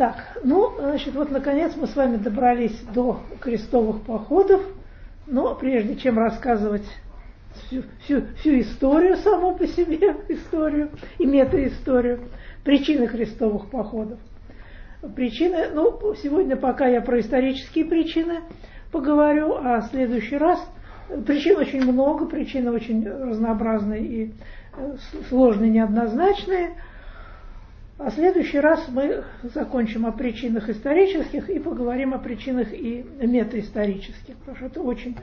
Так, ну, значит, вот наконец мы с вами добрались до крестовых походов, но прежде чем рассказывать всю историю, саму по себе историю и метаисторию, причины крестовых походов. Причины, ну, сегодня пока я про исторические причины поговорю, а в следующий раз причин очень много, причины очень разнообразные и сложные, неоднозначные. А в следующий раз мы закончим о причинах исторических и поговорим о причинах и метаисторических, потому что это очень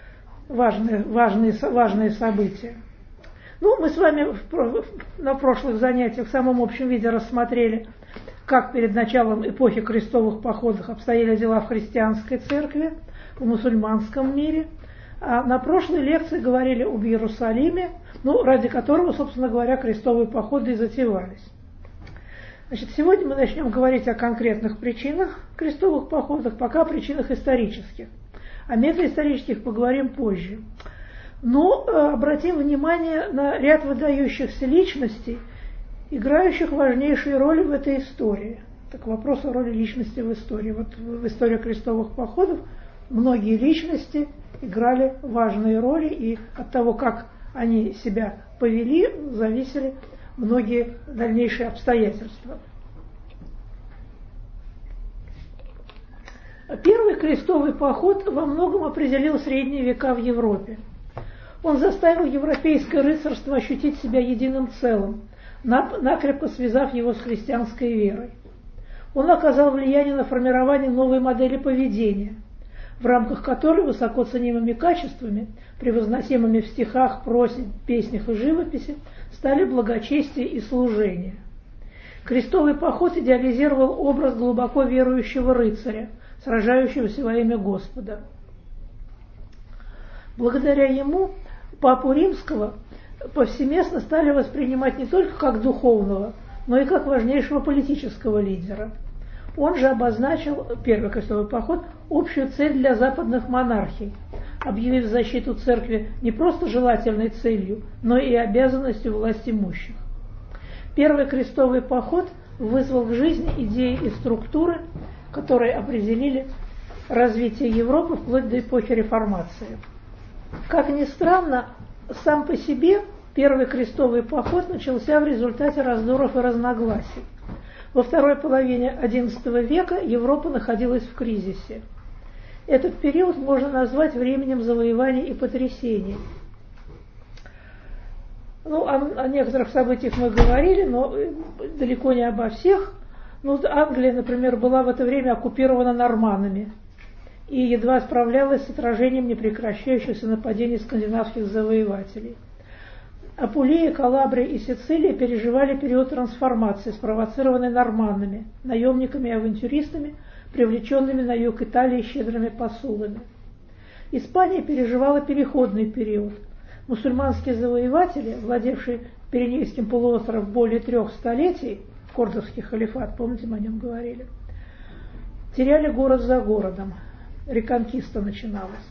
важные события. Ну, мы с вами на прошлых занятиях в самом общем виде рассмотрели, как перед началом эпохи крестовых походов обстояли дела в христианской церкви, в мусульманском мире. А на прошлой лекции говорили об Иерусалиме, ну, ради которого, собственно говоря, крестовые походы и затевались. Значит, сегодня мы начнем говорить о конкретных причинах крестовых походов, пока о причинах исторических. О метаисторических поговорим позже. Но обратим внимание на ряд выдающихся личностей, играющих важнейшие роли в этой истории. Так, вопрос о роли личности в истории. Вот в истории крестовых походов многие личности играли важные роли, и от того, как они себя повели, зависели многие дальнейшие обстоятельства. Первый крестовый поход во многом определил средние века в Европе. Он заставил европейское рыцарство ощутить себя единым целым, накрепко связав его с христианской верой. Он оказал влияние на формирование новой модели поведения, в рамках которой высоко ценимыми качествами, превозносимыми в стихах, прозе, песнях и живописи, стали благочестие и служение. Крестовый поход идеализировал образ глубоко верующего рыцаря, сражающегося во имя Господа. Благодаря ему Папу Римского повсеместно стали воспринимать не только как духовного, но и как важнейшего политического лидера. Он же обозначил, первый крестовый поход, общую цель для западных монархий, объявив защиту церкви не просто желательной целью, но и обязанностью властимущих. Первый крестовый поход вызвал в жизни идеи и структуры, которые определили развитие Европы вплоть до эпохи Реформации. Как ни странно, сам по себе первый крестовый поход начался в результате раздоров и разногласий. Во второй половине XI века Европа находилась в кризисе. Этот период можно назвать временем завоеваний и потрясений. Ну, о некоторых событиях мы говорили, но далеко не обо всех. Ну, Англия, например, была в это время оккупирована норманнами и едва справлялась с отражением непрекращающихся нападений скандинавских завоевателей. Апулея, Калабрия и Сицилия переживали период трансформации, спровоцированный норманнами, наемниками и авантюристами, привлеченными на юг Италии щедрыми посулами. Испания переживала переходный период. Мусульманские завоеватели, владевшие Пиренейским полуостровом более 3 столетий, Кордовский халифат, помните, мы о нем говорили, теряли город за городом, реконкиста начиналась.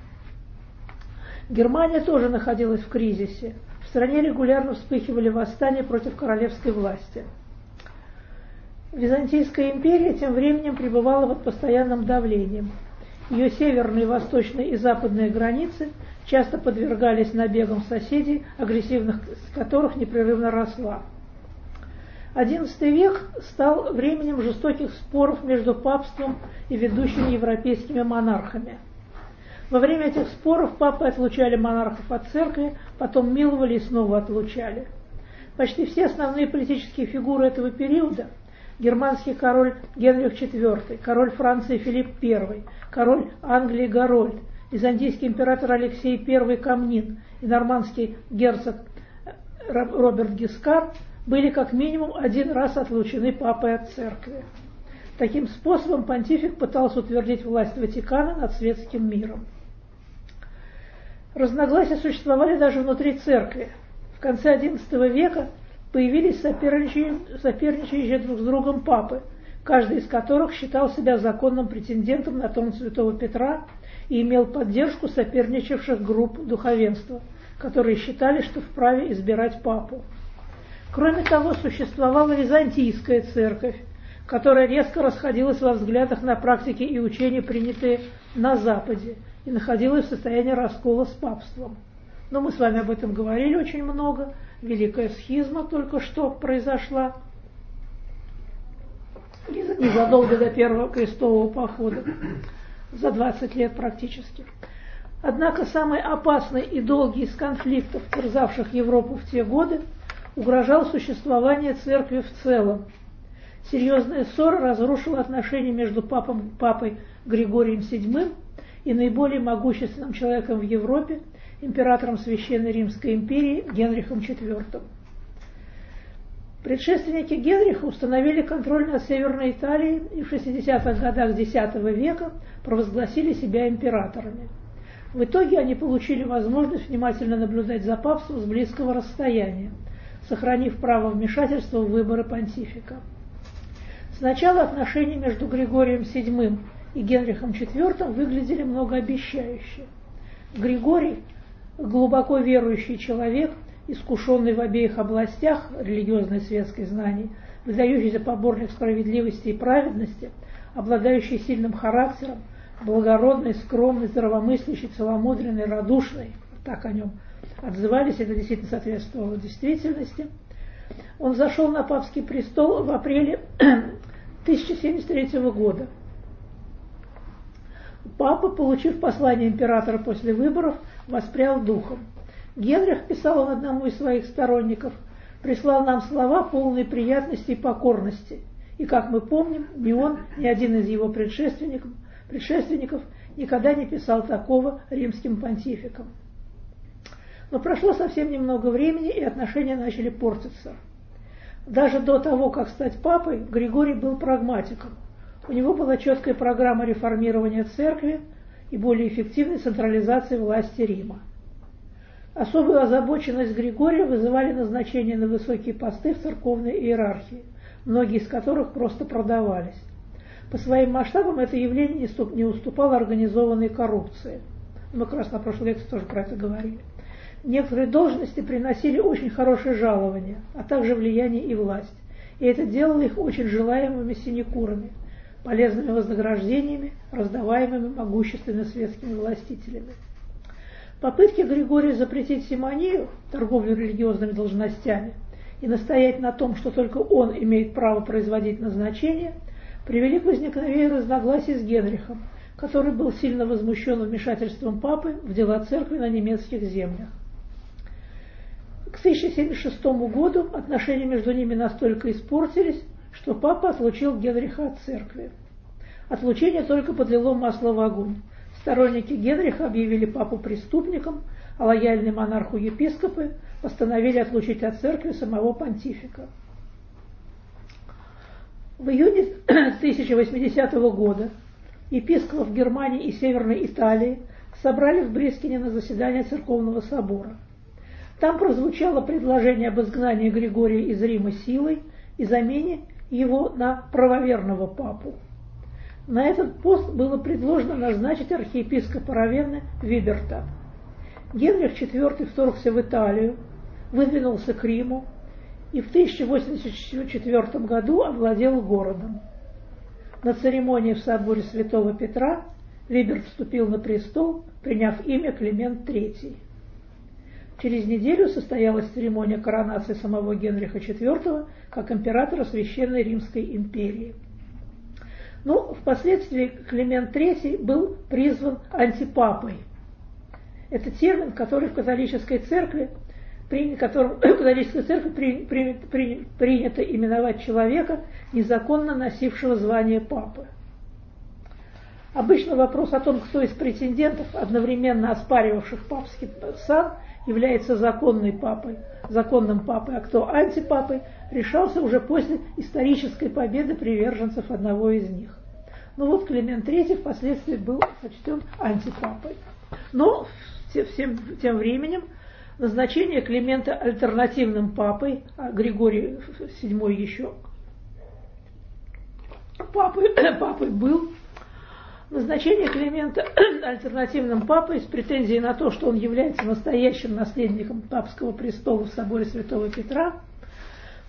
Германия тоже находилась в кризисе. В стране регулярно вспыхивали восстания против королевской власти. Византийская империя тем временем пребывала под постоянным давлением. Ее северные, восточные и западные границы часто подвергались набегам соседей, агрессивность которых непрерывно росла. XI век стал временем жестоких споров между папством и ведущими европейскими монархами. Во время этих споров папы отлучали монархов от церкви, потом миловали и снова отлучали. Почти все основные политические фигуры этого периода – германский король Генрих IV, король Франции Филипп I, король Англии Гарольд, византийский император Алексей I Комнин и нормандский герцог Роберт Гискар – были как минимум 1 раз отлучены папой от церкви. Таким способом понтифик пытался утвердить власть Ватикана над светским миром. Разногласия существовали даже внутри церкви. В конце XI века появились соперничающие друг с другом папы, каждый из которых считал себя законным претендентом на трон святого Петра и имел поддержку соперничавших групп духовенства, которые считали, что вправе избирать папу. Кроме того, существовала византийская церковь, которая резко расходилась во взглядах на практики и учения, принятые на Западе, и находилась в состоянии раскола с папством. Но мы с вами об этом говорили очень много. Великая схизма только что произошла незадолго до первого крестового похода, за 20 лет практически. Однако самый опасный и долгий из конфликтов, терзавших Европу в те годы, угрожал существованию церкви в целом. Серьезная ссора разрушила отношения между папой Григорием VII и наиболее могущественным человеком в Европе, императором Священной Римской империи Генрихом IV. Предшественники Генриха установили контроль над Северной Италией и в 60-х годах X века провозгласили себя императорами. В итоге они получили возможность внимательно наблюдать за папством с близкого расстояния, сохранив право вмешательства в выборы понтифика. Сначала отношения между Григорием VII и Генрихом IV выглядели многообещающе. Григорий, глубоко верующий человек, искушенный в обеих областях религиозной и светской знаний, выдающийся поборник справедливости и праведности, обладающий сильным характером, благородный, скромный, здравомыслящий, целомудренный, радушный, так о нем отзывались, это действительно соответствовало действительности. Он зашел на папский престол в апреле 1073 года. Папа, получив послание императора после выборов, воспрял духом. Генрих, писал он одному из своих сторонников, прислал нам слова, полные приятности и покорности. И, как мы помним, ни он, ни один из его предшественников никогда не писал такого римским понтификам. Но прошло совсем немного времени, и отношения начали портиться. Даже до того, как стать папой, Григорий был прагматиком. У него была четкая программа реформирования церкви и более эффективной централизации власти Рима. Особую озабоченность Григория вызывали назначения на высокие посты в церковной иерархии, многие из которых просто продавались. По своим масштабам это явление не уступало организованной коррупции. Мы как раз на прошлой лекции тоже про это говорили. Некоторые должности приносили очень хорошее жалование, а также влияние и власть. И это делало их очень желаемыми синекурами, полезными вознаграждениями, раздаваемыми могущественными светскими властителями. Попытки Григория запретить симонию, торговлю религиозными должностями, и настоять на том, что только он имеет право производить назначения, привели к возникновению разногласий с Генрихом, который был сильно возмущен вмешательством папы в дела церкви на немецких землях. К 1076 году отношения между ними настолько испортились, что папа отлучил Генриха от церкви. Отлучение только подлило масло в огонь. Сторонники Генриха объявили папу преступником, а лояльные монарху епископы постановили отлучить от церкви самого понтифика. В июне 1080 года епископов Германии и Северной Италии собрали в Брискине на заседание церковного собора. Там прозвучало предложение об изгнании Григория из Рима силой и замене его на правоверного папу. На этот пост было предложено назначить архиепископа Равенны Виберта. Генрих IV вторгся в Италию, выдвинулся к Риму и в 1084 году овладел городом. На церемонии в соборе Святого Петра Виберт вступил на престол, приняв имя Климент III. Через неделю состоялась церемония коронации самого Генриха IV как императора Священной Римской империи. Но впоследствии Климент III был призван антипапой. Это термин, который в католической церкви принято именовать человека, незаконно носившего звание папы. Обычно вопрос о том, кто из претендентов, одновременно оспаривавших папский сан, является законным папой, а кто антипапой, решался уже после исторической победы приверженцев одного из них. Ну вот Климент III впоследствии был сочтен антипапой. Но тем временем назначение Климента альтернативным папой, а Григорий VII еще папой был, назначение Климента альтернативным папой с претензией на то, что он является настоящим наследником папского престола в соборе Святого Петра,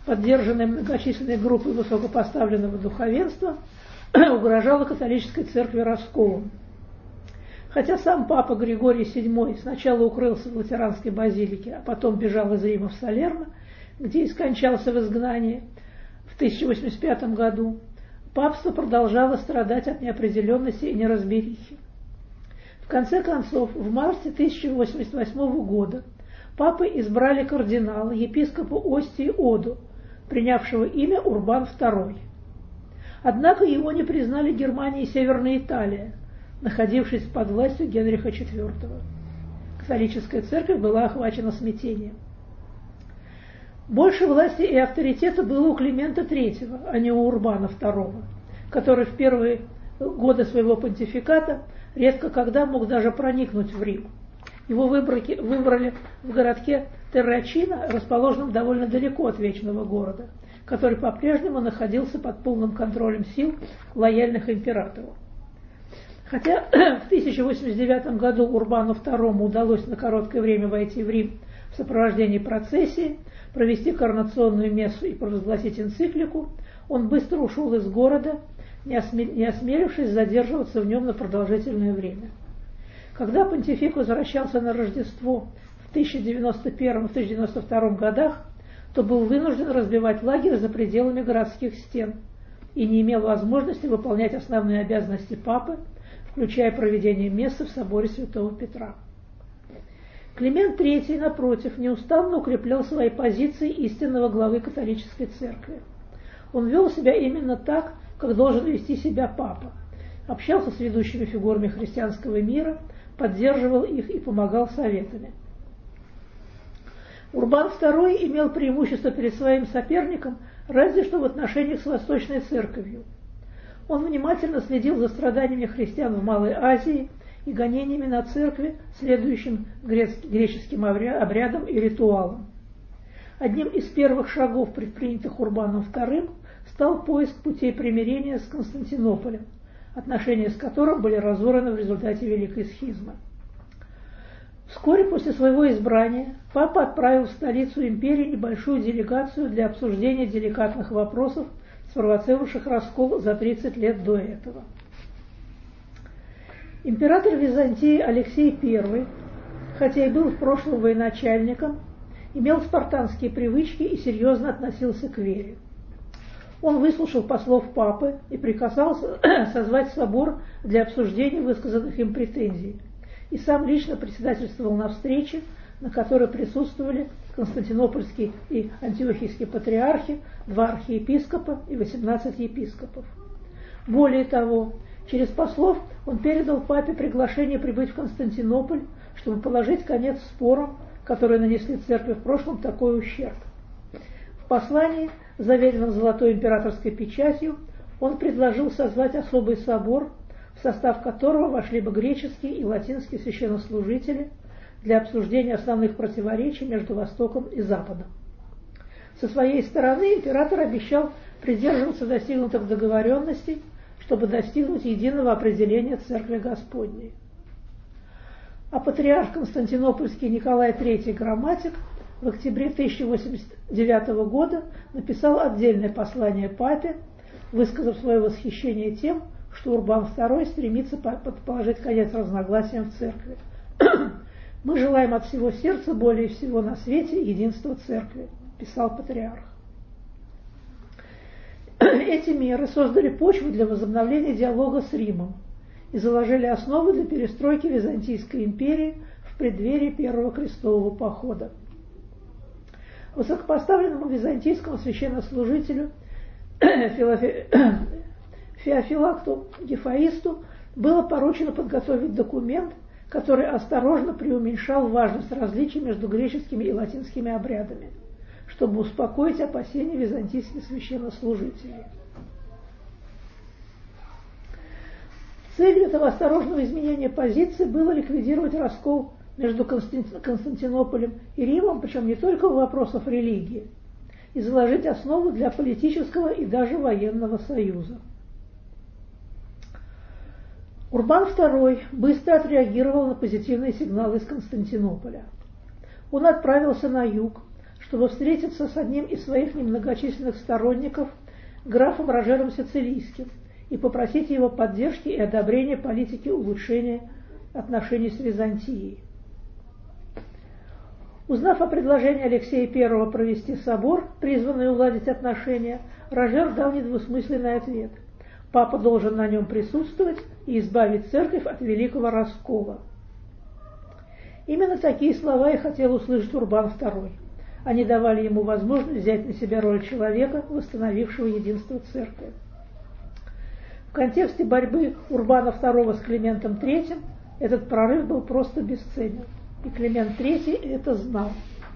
поддержанная многочисленной группой высокопоставленного духовенства, угрожала католической церкви расколом. Хотя сам папа Григорий VII сначала укрылся в Латеранской базилике, а потом бежал из Рима в Салерно, где и скончался в изгнании в 1085 году, папство продолжало страдать от неопределенности и неразберихи. В конце концов, в марте 1088 года папы избрали кардинала, епископа Остии Оду, принявшего имя Урбан II. Однако его не признали Германия и Северная Италия, находившись под властью Генриха IV. Католическая церковь была охвачена смятением. Больше власти и авторитета было у Климента III, а не у Урбана II, который в первые годы своего понтификата редко когда мог даже проникнуть в Рим. Его выбрали в городке Террачино, расположенном довольно далеко от Вечного города, который по-прежнему находился под полным контролем сил, лояльных императору. Хотя в 1089 году Урбану II удалось на короткое время войти в Рим в сопровождении процессии, провести коронационную мессу и провозгласить энциклику, он быстро ушел из города, не осмелившись задерживаться в нем на продолжительное время. Когда понтифик возвращался на Рождество в 1091-1092 годах, то был вынужден разбивать лагерь за пределами городских стен и не имел возможности выполнять основные обязанности папы, включая проведение мессы в соборе Святого Петра. Климент III, напротив, неустанно укреплял свои позиции истинного главы католической церкви. Он вел себя именно так, как должен вести себя папа. Общался с ведущими фигурами христианского мира, поддерживал их и помогал советами. Урбан II имел преимущество перед своим соперником разве что в отношениях с Восточной Церковью. Он внимательно следил за страданиями христиан в Малой Азии и гонениями на церкви, следующим греческим обрядам и ритуалам. Одним из первых шагов, предпринятых Урбаном II, стал поиск путей примирения с Константинополем, отношения с которым были разорваны в результате Великой схизмы. Вскоре после своего избрания папа отправил в столицу империи небольшую делегацию для обсуждения деликатных вопросов, спровоцировавших раскол за 30 лет до этого. Император Византии Алексей I, хотя и был в прошлом военачальником, имел спартанские привычки и серьезно относился к вере. Он выслушал послов папы и приказал созвать собор для обсуждения высказанных им претензий, и сам лично председательствовал на встрече, на которой присутствовали константинопольский и антиохийский патриархи, 2 архиепископа и 18 епископов. Более того, через послов он передал папе приглашение прибыть в Константинополь, чтобы положить конец спорам, которые нанесли церкви в прошлом такой ущерб. В послании, заверенном золотой императорской печатью, он предложил созвать особый собор, в состав которого вошли бы греческие и латинские священнослужители, для обсуждения основных противоречий между Востоком и Западом. Со своей стороны император обещал придерживаться достигнутых договоренностей, чтобы достигнуть единого определения Церкви Господней. А патриарх Константинопольский Николай III Грамматик в октябре 1089 года написал отдельное послание папе, высказав свое восхищение тем, что Урбан II стремится положить конец разногласиям в церкви. «Мы желаем от всего сердца, более всего на свете, единства церкви», – писал патриарх. Эти меры создали почву для возобновления диалога с Римом и заложили основы для перестройки Византийской империи в преддверии Первого крестового похода. Высокопоставленному византийскому священнослужителю Феофилакту Гефаисту было поручено подготовить документ, который осторожно преуменьшал важность различий между греческими и латинскими обрядами, чтобы успокоить опасения византийских священнослужителей. Целью этого осторожного изменения позиции было ликвидировать раскол между Константинополем и Римом, причем не только в вопросах религии, и заложить основу для политического и даже военного союза. Урбан II быстро отреагировал на позитивные сигналы из Константинополя. Он отправился на юг, чтобы встретиться с одним из своих немногочисленных сторонников, графом Рожером Сицилийским, и попросить его поддержки и одобрения политики улучшения отношений с Византией. Узнав о предложении Алексея I провести собор, призванный уладить отношения, Рожер дал недвусмысленный ответ: папа должен на нем присутствовать и избавить церковь от великого раскола. Именно такие слова и хотел услышать Урбан II. Они давали ему возможность взять на себя роль человека, восстановившего единство церкви. В контексте борьбы Урбана II с Климентом III этот прорыв был просто бесценен, и Климент III это знал.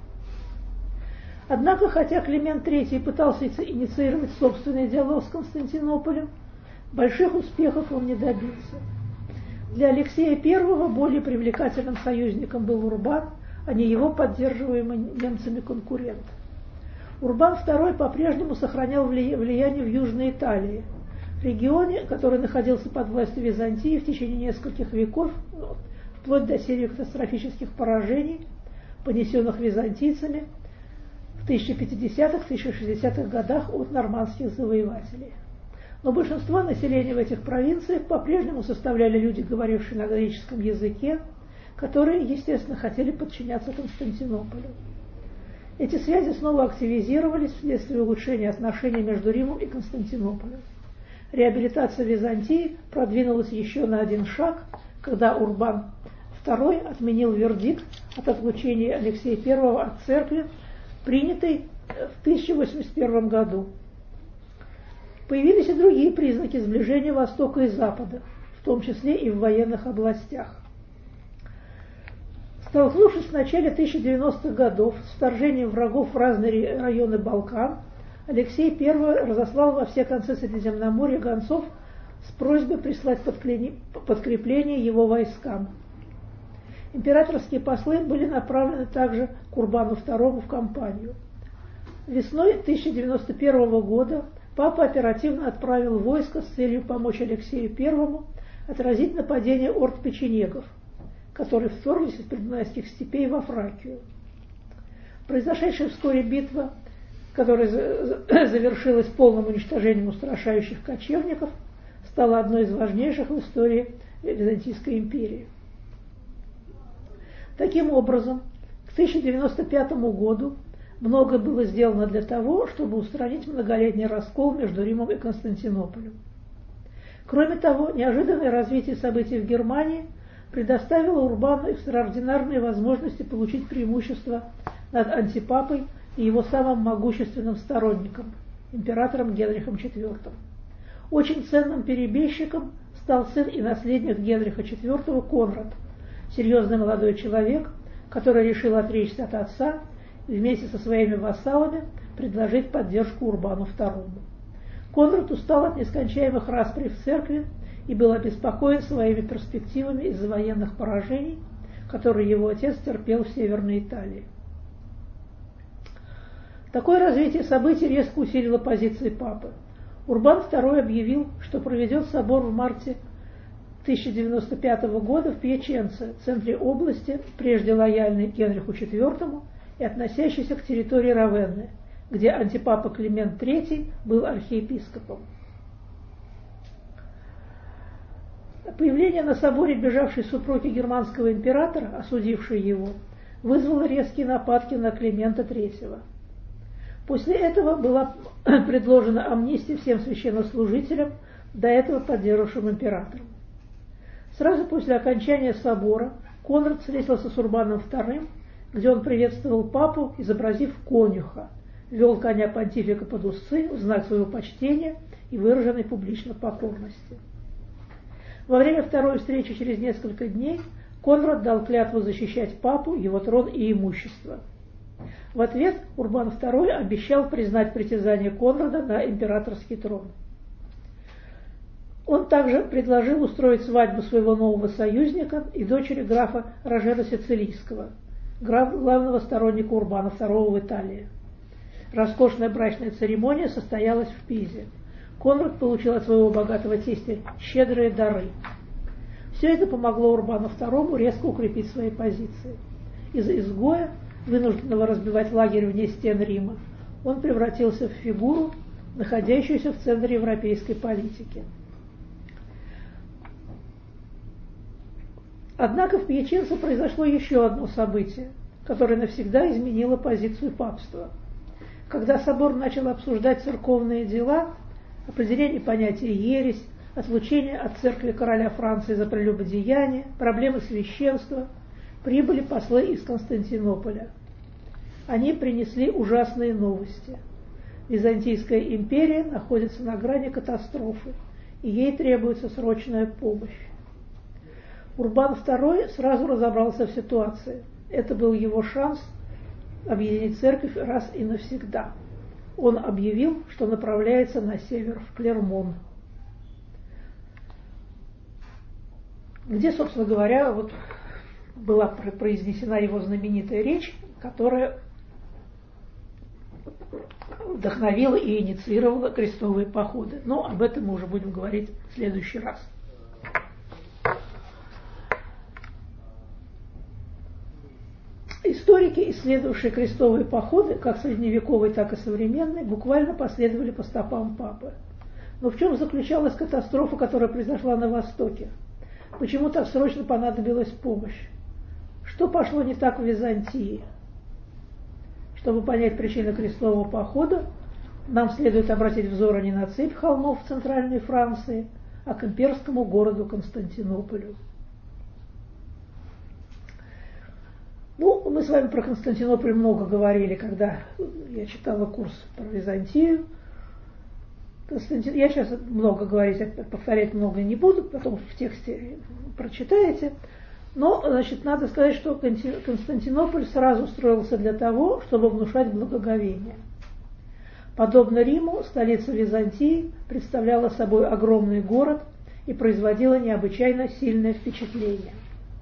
Однако, хотя Климент III пытался инициировать собственный диалог с Константинополем, больших успехов он не добился. Для Алексея I более привлекательным союзником был Урбан, а не его поддерживаемый немцами конкурент. Урбан II по-прежнему сохранял влияние в Южной Италии, регионе, который находился под властью Византии в течение нескольких веков, вплоть до серии катастрофических поражений, понесенных византийцами в 1050-1060-х годах от нормандских завоевателей. Но большинство населения в этих провинциях по-прежнему составляли люди, говорившие на греческом языке, которые, естественно, хотели подчиняться Константинополю. Эти связи снова активизировались вследствие улучшения отношений между Римом и Константинополем. Реабилитация Византии продвинулась еще на один шаг, когда Урбан II отменил вердикт от отлучения Алексея I от церкви, принятый в 1081 году. Появились и другие признаки сближения Востока и Запада, в том числе и в военных областях. Столкнувшись в начале 1090-х годов с вторжением врагов в разные районы Балкан, Алексей I разослал во все концы Средиземноморья гонцов с просьбой прислать подкрепление его войскам. Императорские послы были направлены также к Урбану II в кампанию. Весной 1091 года папа оперативно отправил войско с целью помочь Алексею I отразить нападение орд печенегов, которые вторглись из придунайских степей во Фракию. Произошедшая вскоре битва, которая завершилась полным уничтожением устрашающих кочевников, стала одной из важнейших в истории Византийской империи. Таким образом, к 1095 году много было сделано для того, чтобы устранить многолетний раскол между Римом и Константинополем. Кроме того, неожиданное развитие событий в Германии предоставило Урбану экстраординарные возможности получить преимущество над антипапой и его самым могущественным сторонником, императором Генрихом IV. Очень ценным перебежчиком стал сын и наследник Генриха IV Конрад, серьезный молодой человек, который решил отречься от отца и вместе со своими вассалами предложить поддержку Урбану II. Конрад устал от нескончаемых расприй в церкви и был обеспокоен своими перспективами из-за военных поражений, которые его отец терпел в Северной Италии. Такое развитие событий резко усилило позиции папы. Урбан II объявил, что проведет собор в марте 1095 года в Пьяченце, центре области, прежде лояльной Генриху IV и относящейся к территории Равенны, где антипапа Климент III был архиепископом. Появление на соборе бежавшей супруги германского императора, осудившей его, вызвало резкие нападки на Климента III. После этого была предложена амнистия всем священнослужителям, до этого поддерживавшим императором. Сразу после окончания собора Конрад встретился с Урбаном II, где он приветствовал папу, изобразив конюха, вел коня понтифика под усы в знак своего почтения и выраженной публично покорности. Во время второй встречи через несколько дней Конрад дал клятву защищать папу, его трон и имущество. В ответ Урбан II обещал признать притязание Конрада на императорский трон. Он также предложил устроить свадьбу своего нового союзника и дочери графа Рожера Сицилийского, главного сторонника Урбана II в Италии. Роскошная брачная церемония состоялась в Пизе. Конрад получил от своего богатого тестя щедрые дары. Все это помогло Урбану II резко укрепить свои позиции. Из изгоя вынужденного разбивать лагерь вне стен Рима, он превратился в фигуру, находящуюся в центре европейской политики. Однако в Пьяченце произошло еще одно событие, которое навсегда изменило позицию папства. Когда собор начал обсуждать церковные дела, определение понятия ересь, отлучение от церкви короля Франции за прелюбодеяние, проблемы священства, прибыли послы из Константинополя. Они принесли ужасные новости. Византийская империя находится на грани катастрофы, и ей требуется срочная помощь. Урбан II сразу разобрался в ситуации. Это был его шанс объединить церковь раз и навсегда. Он объявил, что направляется на север, в Клермон, где, собственно говоря, вот была произнесена его знаменитая речь, которая вдохновила и инициировала крестовые походы. Но об этом мы уже будем говорить в следующий раз. Историки, исследовавшие крестовые походы, как средневековые, так и современные, буквально последовали по стопам папы. Но в чем заключалась катастрофа, которая произошла на Востоке? Почему так срочно понадобилась помощь? Что пошло не так в Византии? Чтобы понять причины крестового похода, нам следует обратить взоры не на цепь холмов в центральной Франции, а к имперскому городу Константинополю. Ну, мы с вами про Константинополь много говорили, когда я читала курс про Византию. Я сейчас много говорить, повторять много не буду, потом в тексте прочитаете. Но, значит, надо сказать, что Константинополь сразу строился для того, чтобы внушать благоговение. Подобно Риму, столица Византии представляла собой огромный город и производила необычайно сильное впечатление.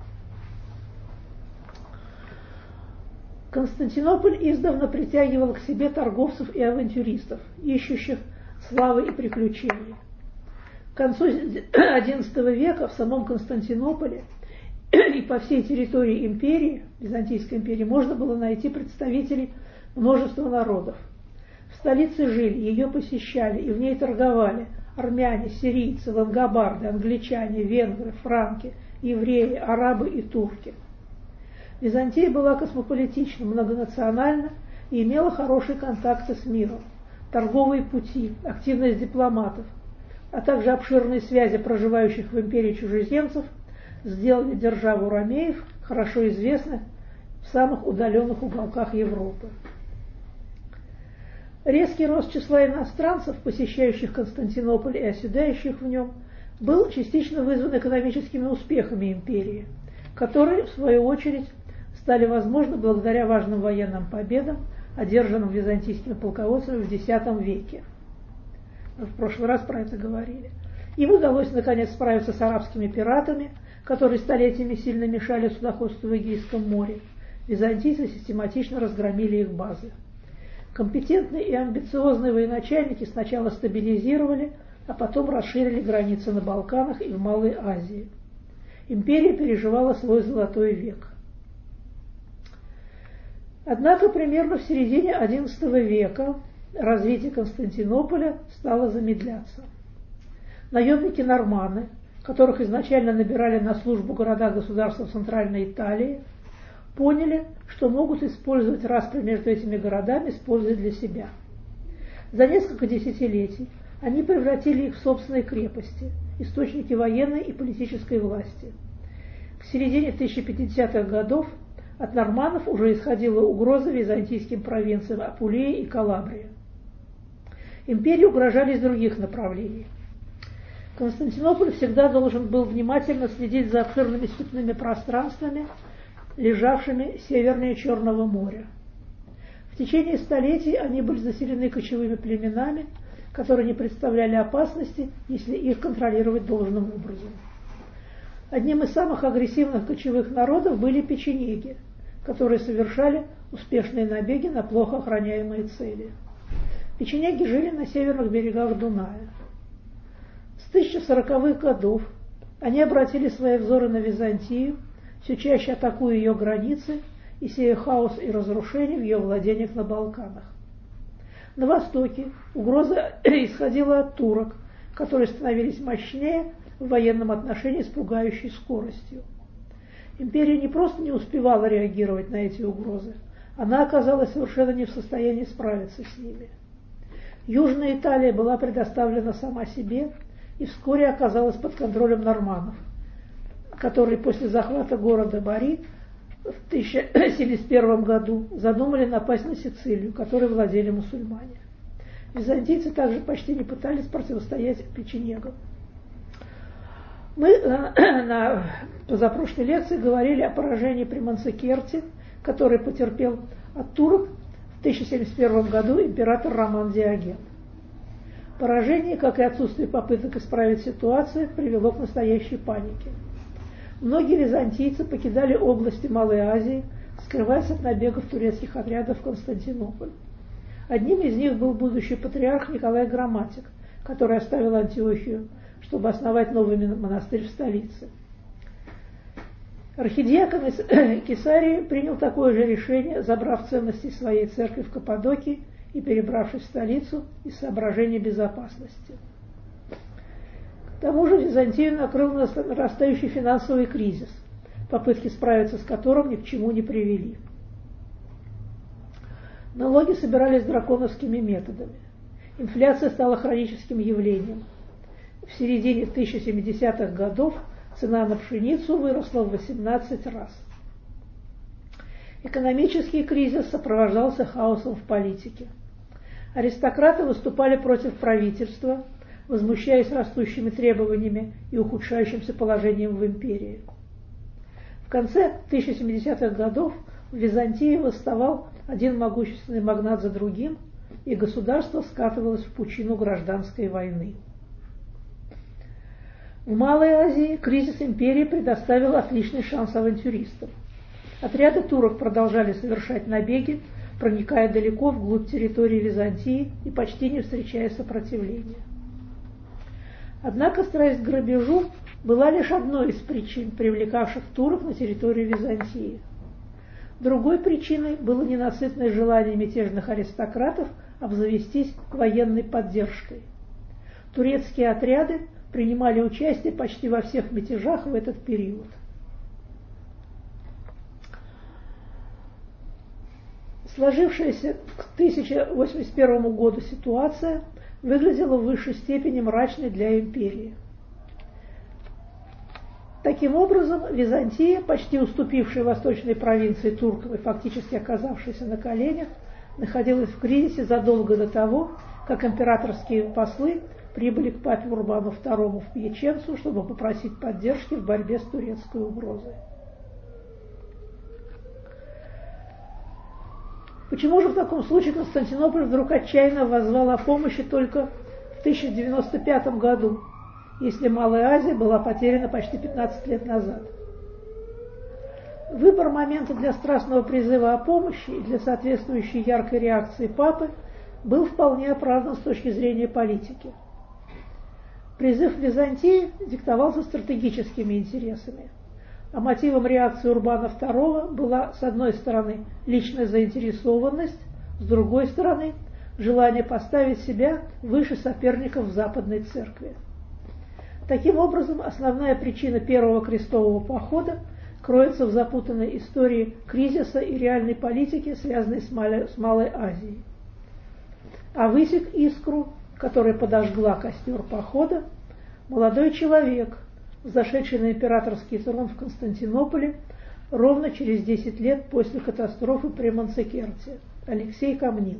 Константинополь издавна притягивал к себе торговцев и авантюристов, ищущих славы и приключений. К концу XI века в самом Константинополе и по всей территории империи, Византийской империи, можно было найти представителей множества народов. В столице жили, ее посещали и в ней торговали армяне, сирийцы, лангобарды, англичане, венгры, франки, евреи, арабы и турки. Византия была космополитична, многонациональна и имела хорошие контакты с миром, торговые пути, активность дипломатов, а также обширные связи проживающих в империи чужеземцев сделали державу ромеев хорошо известной в самых удаленных уголках Европы. Резкий рост числа иностранцев, посещающих Константинополь и оседающих в нем, был частично вызван экономическими успехами империи, которые, в свою очередь, стали возможны благодаря важным военным победам, одержанным византийскими полководцами в X веке. Мы в прошлый раз про это говорили. Им удалось, наконец, справиться с арабскими пиратами, которые столетиями сильно мешали судоходству в Эгейском море. Византийцы систематично разгромили их базы. Компетентные и амбициозные военачальники сначала стабилизировали, а потом расширили границы на Балканах и в Малой Азии. Империя переживала свой золотой век. Однако примерно в середине XI века развитие Константинополя стало замедляться. Наемники-норманы, которых изначально набирали на службу города-государства в Центральной Италии, поняли, что могут использовать распри между этими городами с пользой для себя. За несколько десятилетий они превратили их в собственные крепости, источники военной и политической власти. К середине 1050-х годов от норманнов уже исходила угроза византийским провинциям Апулея и Калабрия. Империи угрожали с других направлений. Константинополь всегда должен был внимательно следить за обширными степными пространствами, лежавшими севернее Черного моря. В течение столетий они были заселены кочевыми племенами, которые не представляли опасности, если их контролировать должным образом. Одним из самых агрессивных кочевых народов были печенеги, которые совершали успешные набеги на плохо охраняемые цели. Печенеги жили на северных берегах Дуная. С 1040-х годов они обратили свои взоры на Византию, все чаще атакуя ее границы и сея хаос и разрушение в ее владениях на Балканах. На востоке угроза исходила от турок, которые становились мощнее в военном отношении с пугающей скоростью. Империя не просто не успевала реагировать на эти угрозы, она оказалась совершенно не в состоянии справиться с ними. Южная Италия была предоставлена сама себе и вскоре оказалась под контролем норманнов, которые после захвата города Бари в 1071 году задумали напасть на Сицилию, которой владели мусульмане. Византийцы также почти не пытались противостоять печенегам. Мы на позапрошлой лекции говорили о поражении при Мансекерте, который потерпел от турок в 1071 году император Роман Диоген. Поражение, как и отсутствие попыток исправить ситуацию, привело к настоящей панике. Многие византийцы покидали области Малой Азии, скрываясь от набегов турецких отрядов в Константинополь. Одним из них был будущий патриарх Николай Грамматик, который оставил Антиохию, чтобы основать новый монастырь в столице. Архидиакон из Кесарии принял такое же решение, забрав ценности своей церкви в Каппадокии и перебравшись в столицу из соображений безопасности. К тому же Византию накрыл нарастающий финансовый кризис, попытки справиться с которым ни к чему не привели. Налоги собирались драконовскими методами. Инфляция стала хроническим явлением. В середине 1070-х годов цена на пшеницу выросла в 18 раз. Экономический кризис сопровождался хаосом в политике. Аристократы выступали против правительства, возмущаясь растущими требованиями и ухудшающимся положением в империи. В конце 1070-х годов в Византии восставал один могущественный магнат за другим, и государство скатывалось в пучину гражданской войны. В Малой Азии кризис империи предоставил отличный шанс авантюристам. Отряды турок продолжали совершать набеги, проникая далеко вглубь территории Византии и почти не встречая сопротивления. Однако страсть к грабежу была лишь одной из причин, привлекавших турок на территорию Византии. Другой причиной было ненасытное желание мятежных аристократов обзавестись военной поддержкой. Турецкие отряды принимали участие почти во всех мятежах в этот период. Сложившаяся к 1081 году ситуация выглядела в высшей степени мрачной для империи. Таким образом, Византия, почти уступившая восточной провинции туркам и фактически оказавшаяся на коленях, находилась в кризисе задолго до того, как императорские послы прибыли к папе Урбану II в Пьяченцу, чтобы попросить поддержки в борьбе с турецкой угрозой. Почему же в таком случае Константинополь вдруг отчаянно воззвал о помощи только в 1095 году, если Малая Азия была потеряна почти 15 лет назад? Выбор момента для страстного призыва о помощи и для соответствующей яркой реакции папы был вполне оправдан с точки зрения политики. Призыв Византии диктовался стратегическими интересами, а мотивом реакции Урбана II была, с одной стороны, личная заинтересованность, с другой стороны, желание поставить себя выше соперников в Западной Церкви. Таким образом, основная причина Первого крестового похода кроется в запутанной истории кризиса и реальной политики, связанной с Малой Азией. А высек искру, которая подожгла костер похода, молодой человек, взошедший на императорский трон в Константинополе ровно через 10 лет после катастрофы при Мансекерте, Алексей Комнин.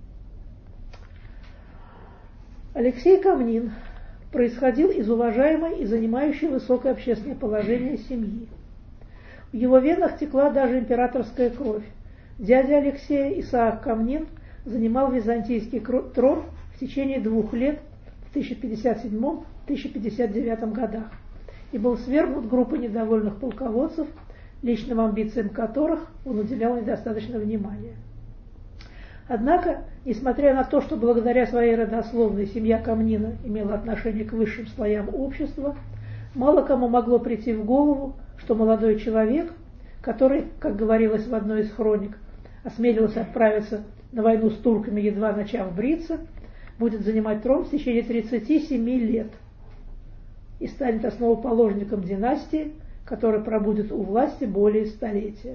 Алексей Комнин происходил из уважаемой и занимающей высокое общественное положение семьи. В его венах текла даже императорская кровь. Дядя Алексея, Исаак Комнин, занимал византийский трон в течение 2 лет в 1057-1059 годах и был свергнут группой недовольных полководцев, личным амбициям которых он уделял недостаточно внимания. Однако, несмотря на то, что благодаря своей родословной семья Комнина имела отношение к высшим слоям общества, мало кому могло прийти в голову, что молодой человек, который, как говорилось в одной из хроник, осмелился отправиться на войну с турками, едва начав бриться, будет занимать трон в течение 37 лет и станет основоположником династии, которая пробудет у власти более столетия.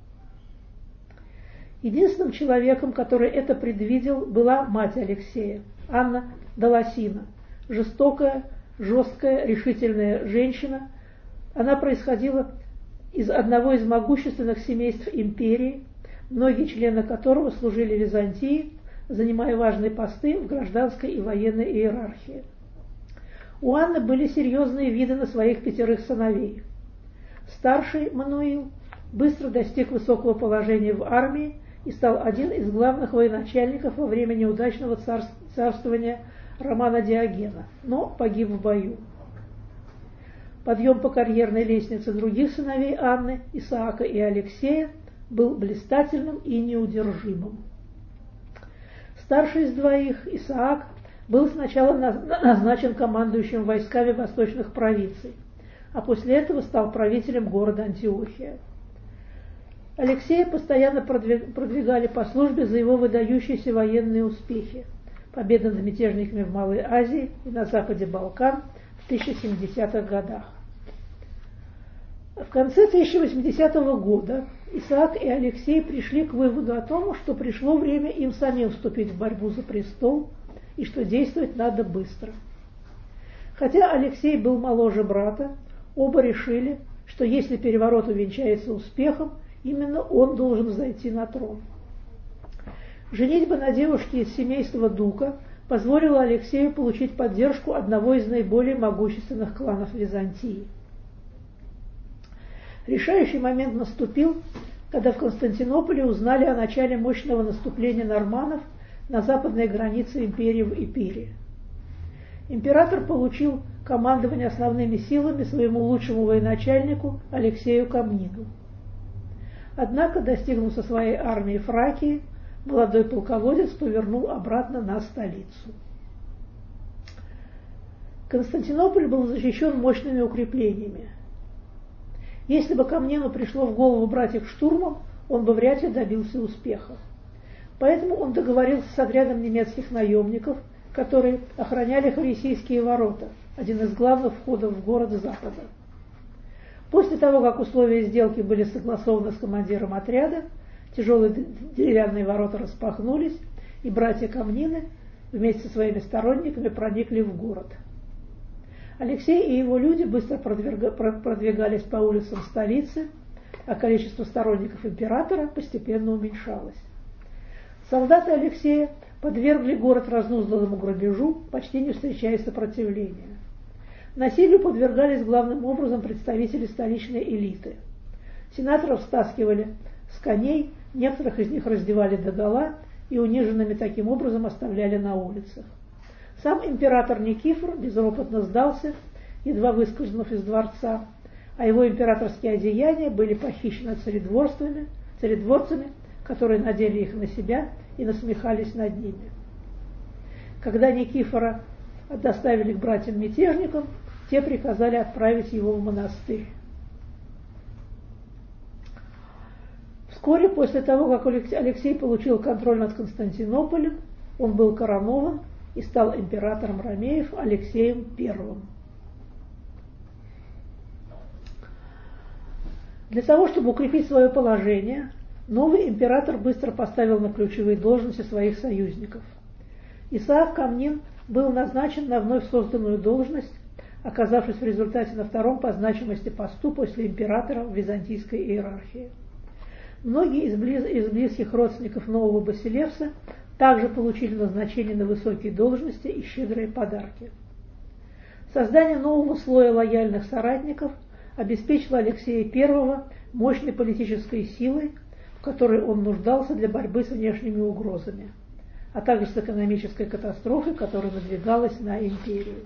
Единственным человеком, который это предвидел, была мать Алексея, Анна Долосина, жестокая, жесткая, решительная женщина. Она происходила из одного из могущественных семейств империи, многие члены которого служили в Византии, занимая важные посты в гражданской и военной иерархии. У Анны были серьезные виды на своих 5 сыновей. Старший Мануил быстро достиг высокого положения в армии и стал один из главных военачальников во время неудачного царствования Романа Диогена, но погиб в бою. Подъем по карьерной лестнице других сыновей Анны, Исаака и Алексея, был блистательным и неудержимым. Старший из двоих, Исаак, был сначала назначен командующим войсками восточных провинций, а после этого стал правителем города Антиохия. Алексея постоянно продвигали по службе за его выдающиеся военные успехи, победы над мятежниками в Малой Азии и на западе Балкан в 1070-х годах. В конце 1080 года Исаак и Алексей пришли к выводу о том, что пришло время им самим вступить в борьбу за престол и что действовать надо быстро. Хотя Алексей был моложе брата, оба решили, что если переворот увенчается успехом, именно он должен взойти на трон. Женитьба на девушке из семейства Дука позволила Алексею получить поддержку одного из наиболее могущественных кланов Византии. Решающий момент наступил, когда в Константинополе узнали о начале мощного наступления норманнов на западной границе империи в Эпире. Император поручил командование основными силами своему лучшему военачальнику Алексею Комнину. Однако, достигнув со своей армией Фракии, молодой полководец повернул обратно на столицу. Константинополь был защищен мощными укреплениями. Если бы Комнину пришло в голову брать их штурмом, он бы вряд ли добился успеха. Поэтому он договорился с отрядом немецких наемников, которые охраняли Хорисийские ворота, один из главных входов в город с запада. После того, как условия сделки были согласованы с командиром отряда, тяжелые деревянные ворота распахнулись, и братья Комнины вместе со своими сторонниками проникли в город. Алексей и его люди быстро продвигались по улицам столицы, а количество сторонников императора постепенно уменьшалось. Солдаты Алексея подвергли город разнузданному грабежу, почти не встречая сопротивления. Насилию подвергались главным образом представители столичной элиты. Сенаторов стаскивали с коней, некоторых из них раздевали догола и униженными таким образом оставляли на улицах. Сам император Никифор безропотно сдался, едва выскользнув из дворца, а его императорские одеяния были похищены царедворцами, которые надели их на себя и насмехались над ними. Когда Никифора доставили к братьям-мятежникам, те приказали отправить его в монастырь. Вскоре после того, как Алексей получил контроль над Константинополем, он был коронован и стал императором ромеев Алексеем I. Для того, чтобы укрепить свое положение, новый император быстро поставил на ключевые должности своих союзников. Исаак Комнин был назначен на вновь созданную должность, оказавшись в результате на втором по значимости посту после императора в византийской иерархии. Многие из близких родственников нового Басилевса также получили назначение на высокие должности и щедрые подарки. Создание нового слоя лояльных соратников обеспечило Алексея I мощной политической силой, в которой он нуждался для борьбы с внешними угрозами, а также с экономической катастрофой, которая надвигалась на империю.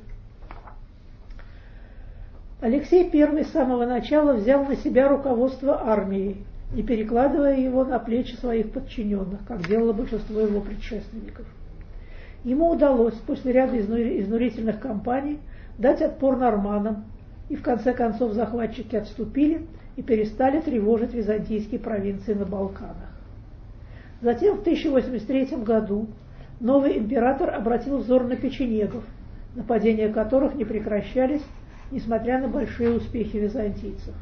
Алексей I с самого начала взял на себя руководство армией, не перекладывая его на плечи своих подчиненных, как делало большинство его предшественников. Ему удалось после ряда изнурительных кампаний дать отпор норманнам, и в конце концов захватчики отступили и перестали тревожить византийские провинции на Балканах. Затем в 1083 году новый император обратил взор на печенегов, нападения которых не прекращались, несмотря на большие успехи византийцев.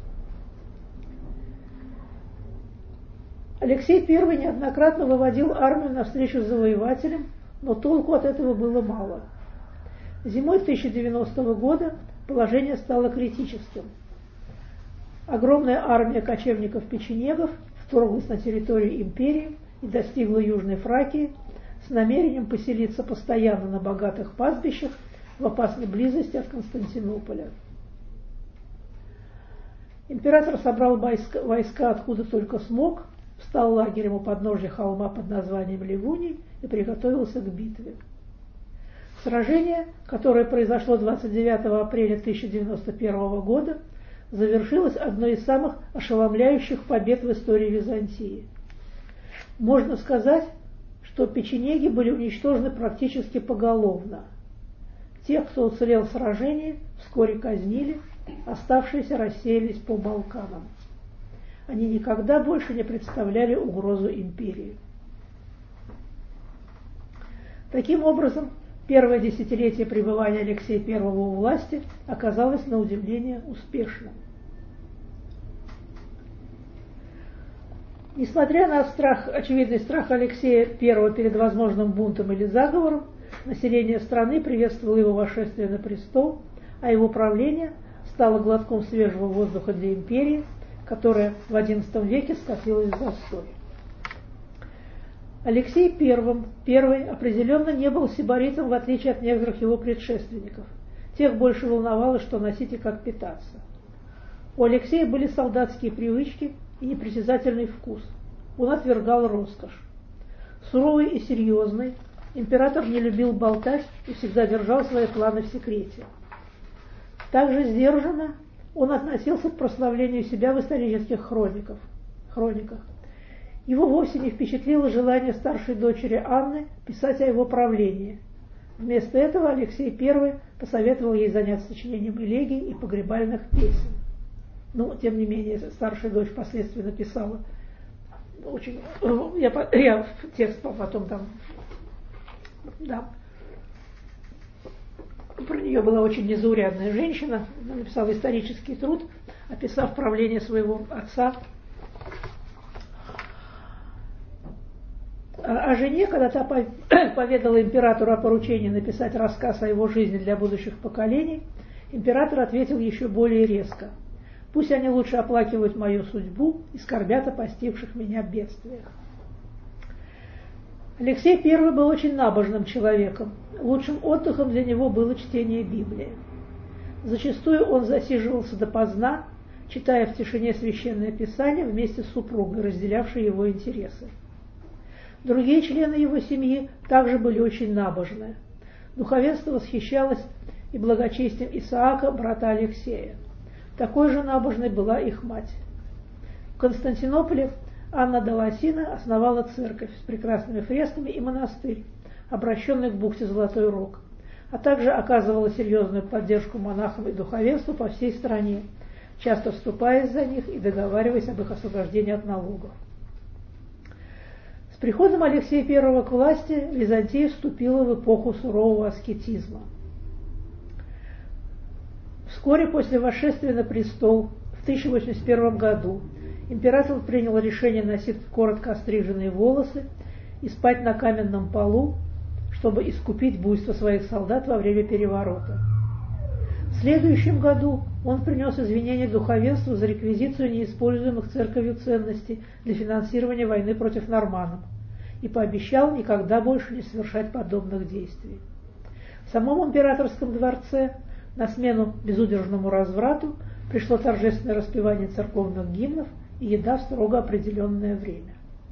Алексей I неоднократно выводил армию навстречу завоевателям, но толку от этого было мало. Зимой 1090 года положение стало критическим. Огромная армия кочевников-печенегов вторглась на территорию империи и достигла Южной Фракии с намерением поселиться постоянно на богатых пастбищах в опасной близости от Константинополя. Император собрал войска откуда только смог, встал лагерем у подножия холма под названием Ливуний и приготовился к битве. Сражение, которое произошло 29 апреля 1091 года, завершилось одной из самых ошеломляющих побед в истории Византии. Можно сказать, что печенеги были уничтожены практически поголовно. Тех, кто уцелел в сражении, вскоре казнили, оставшиеся рассеялись по Балканам. Они никогда больше не представляли угрозу империи. Таким образом, первое десятилетие пребывания Алексея I у власти оказалось на удивление успешным. Несмотря на очевидный страх Алексея I перед возможным бунтом или заговором, население страны приветствовало его восшествие на престол, а его правление стало глотком свежего воздуха для империи, которая в XI веке скатилась в застой. Алексей I определенно не был сибаритом, в отличие от некоторых его предшественников. Тех больше волновало, что носить и как питаться. У Алексея были солдатские привычки и непритязательный вкус. Он отвергал роскошь. Суровый и серьезный, император не любил болтать и всегда держал свои планы в секрете. Также сдержанно он относился к прославлению себя в исторических хрониках. Его вовсе не впечатлило желание старшей дочери Анны писать о его правлении. Вместо этого Алексей I посоветовал ей заняться сочинением элегий и погребальных песен. Но, тем не менее, старшая дочь впоследствии написала очень... Я текст потом там... Да. Про нее была очень незаурядная женщина. Она написала исторический труд, описав правление своего отца. А жене, когда та поведала императору о поручении написать рассказ о его жизни для будущих поколений, император ответил еще более резко: «Пусть они лучше оплакивают мою судьбу и скорбят о постигших меня бедствиях». Алексей I был очень набожным человеком. Лучшим отдыхом для него было чтение Библии. Зачастую он засиживался допоздна, читая в тишине священное писание вместе с супругой, разделявшей его интересы. Другие члены его семьи также были очень набожны. Духовенство восхищалось и благочестием Исаака, брата Алексея. Такой же набожной была их мать. В Константинополе Анна Долосина основала церковь с прекрасными фресками и монастырь, обращенный к бухте Золотой Рог, а также оказывала серьезную поддержку монахам и духовенству по всей стране, часто вступаясь за них и договариваясь об их освобождении от налогов. С приходом Алексея I к власти Византия вступила в эпоху сурового аскетизма. Вскоре после восшествия на престол в 1081 году император принял решение носить коротко остриженные волосы и спать на каменном полу, чтобы искупить буйство своих солдат во время переворота. В следующем году он принес извинения духовенству за реквизицию неиспользуемых церковью ценностей для финансирования войны против норманнов и пообещал никогда больше не совершать подобных действий. В самом императорском дворце на смену безудержному разврату пришло торжественное распевание церковных гимнов и еда в строго определенное время.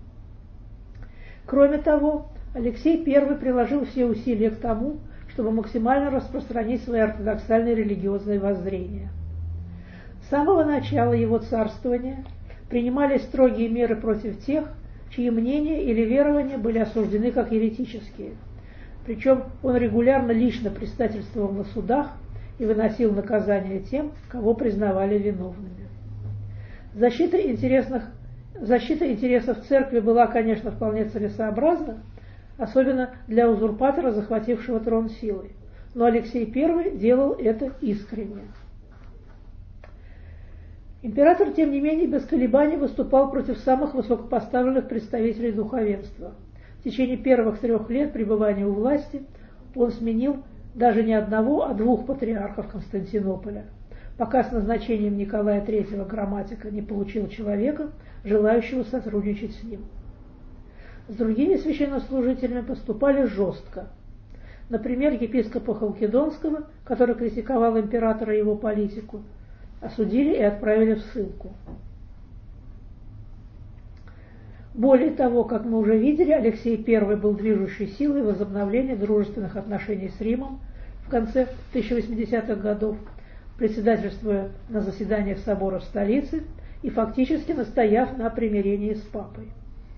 Кроме того, Алексей I приложил все усилия к тому, чтобы максимально распространить свои ортодоксальные религиозные воззрения. С самого начала его царствования принимались строгие меры против тех, чьи мнения или верования были осуждены как еретические. Причем он регулярно лично предстательствовал на судах и выносил наказание тем, кого признавали виновными. Защита интересов церкви была, конечно, вполне целесообразна, особенно для узурпатора, захватившего трон силой. Но Алексей I делал это искренне. Император, тем не менее, без колебаний выступал против самых высокопоставленных представителей духовенства. В течение первых 3 лет пребывания у власти он сменил даже не одного, а 2 патриархов Константинополя, пока с назначением Николая III грамматика не получил человека, желающего сотрудничать с ним. С другими священнослужителями поступали жестко. Например, епископа Халкидонского, который критиковал императора и его политику, осудили и отправили в ссылку. Более того, как мы уже видели, Алексей I был движущей силой возобновления дружественных отношений с Римом в конце 1080-х годов, председательствуя на заседаниях собора в столице и фактически настояв на примирении с папой.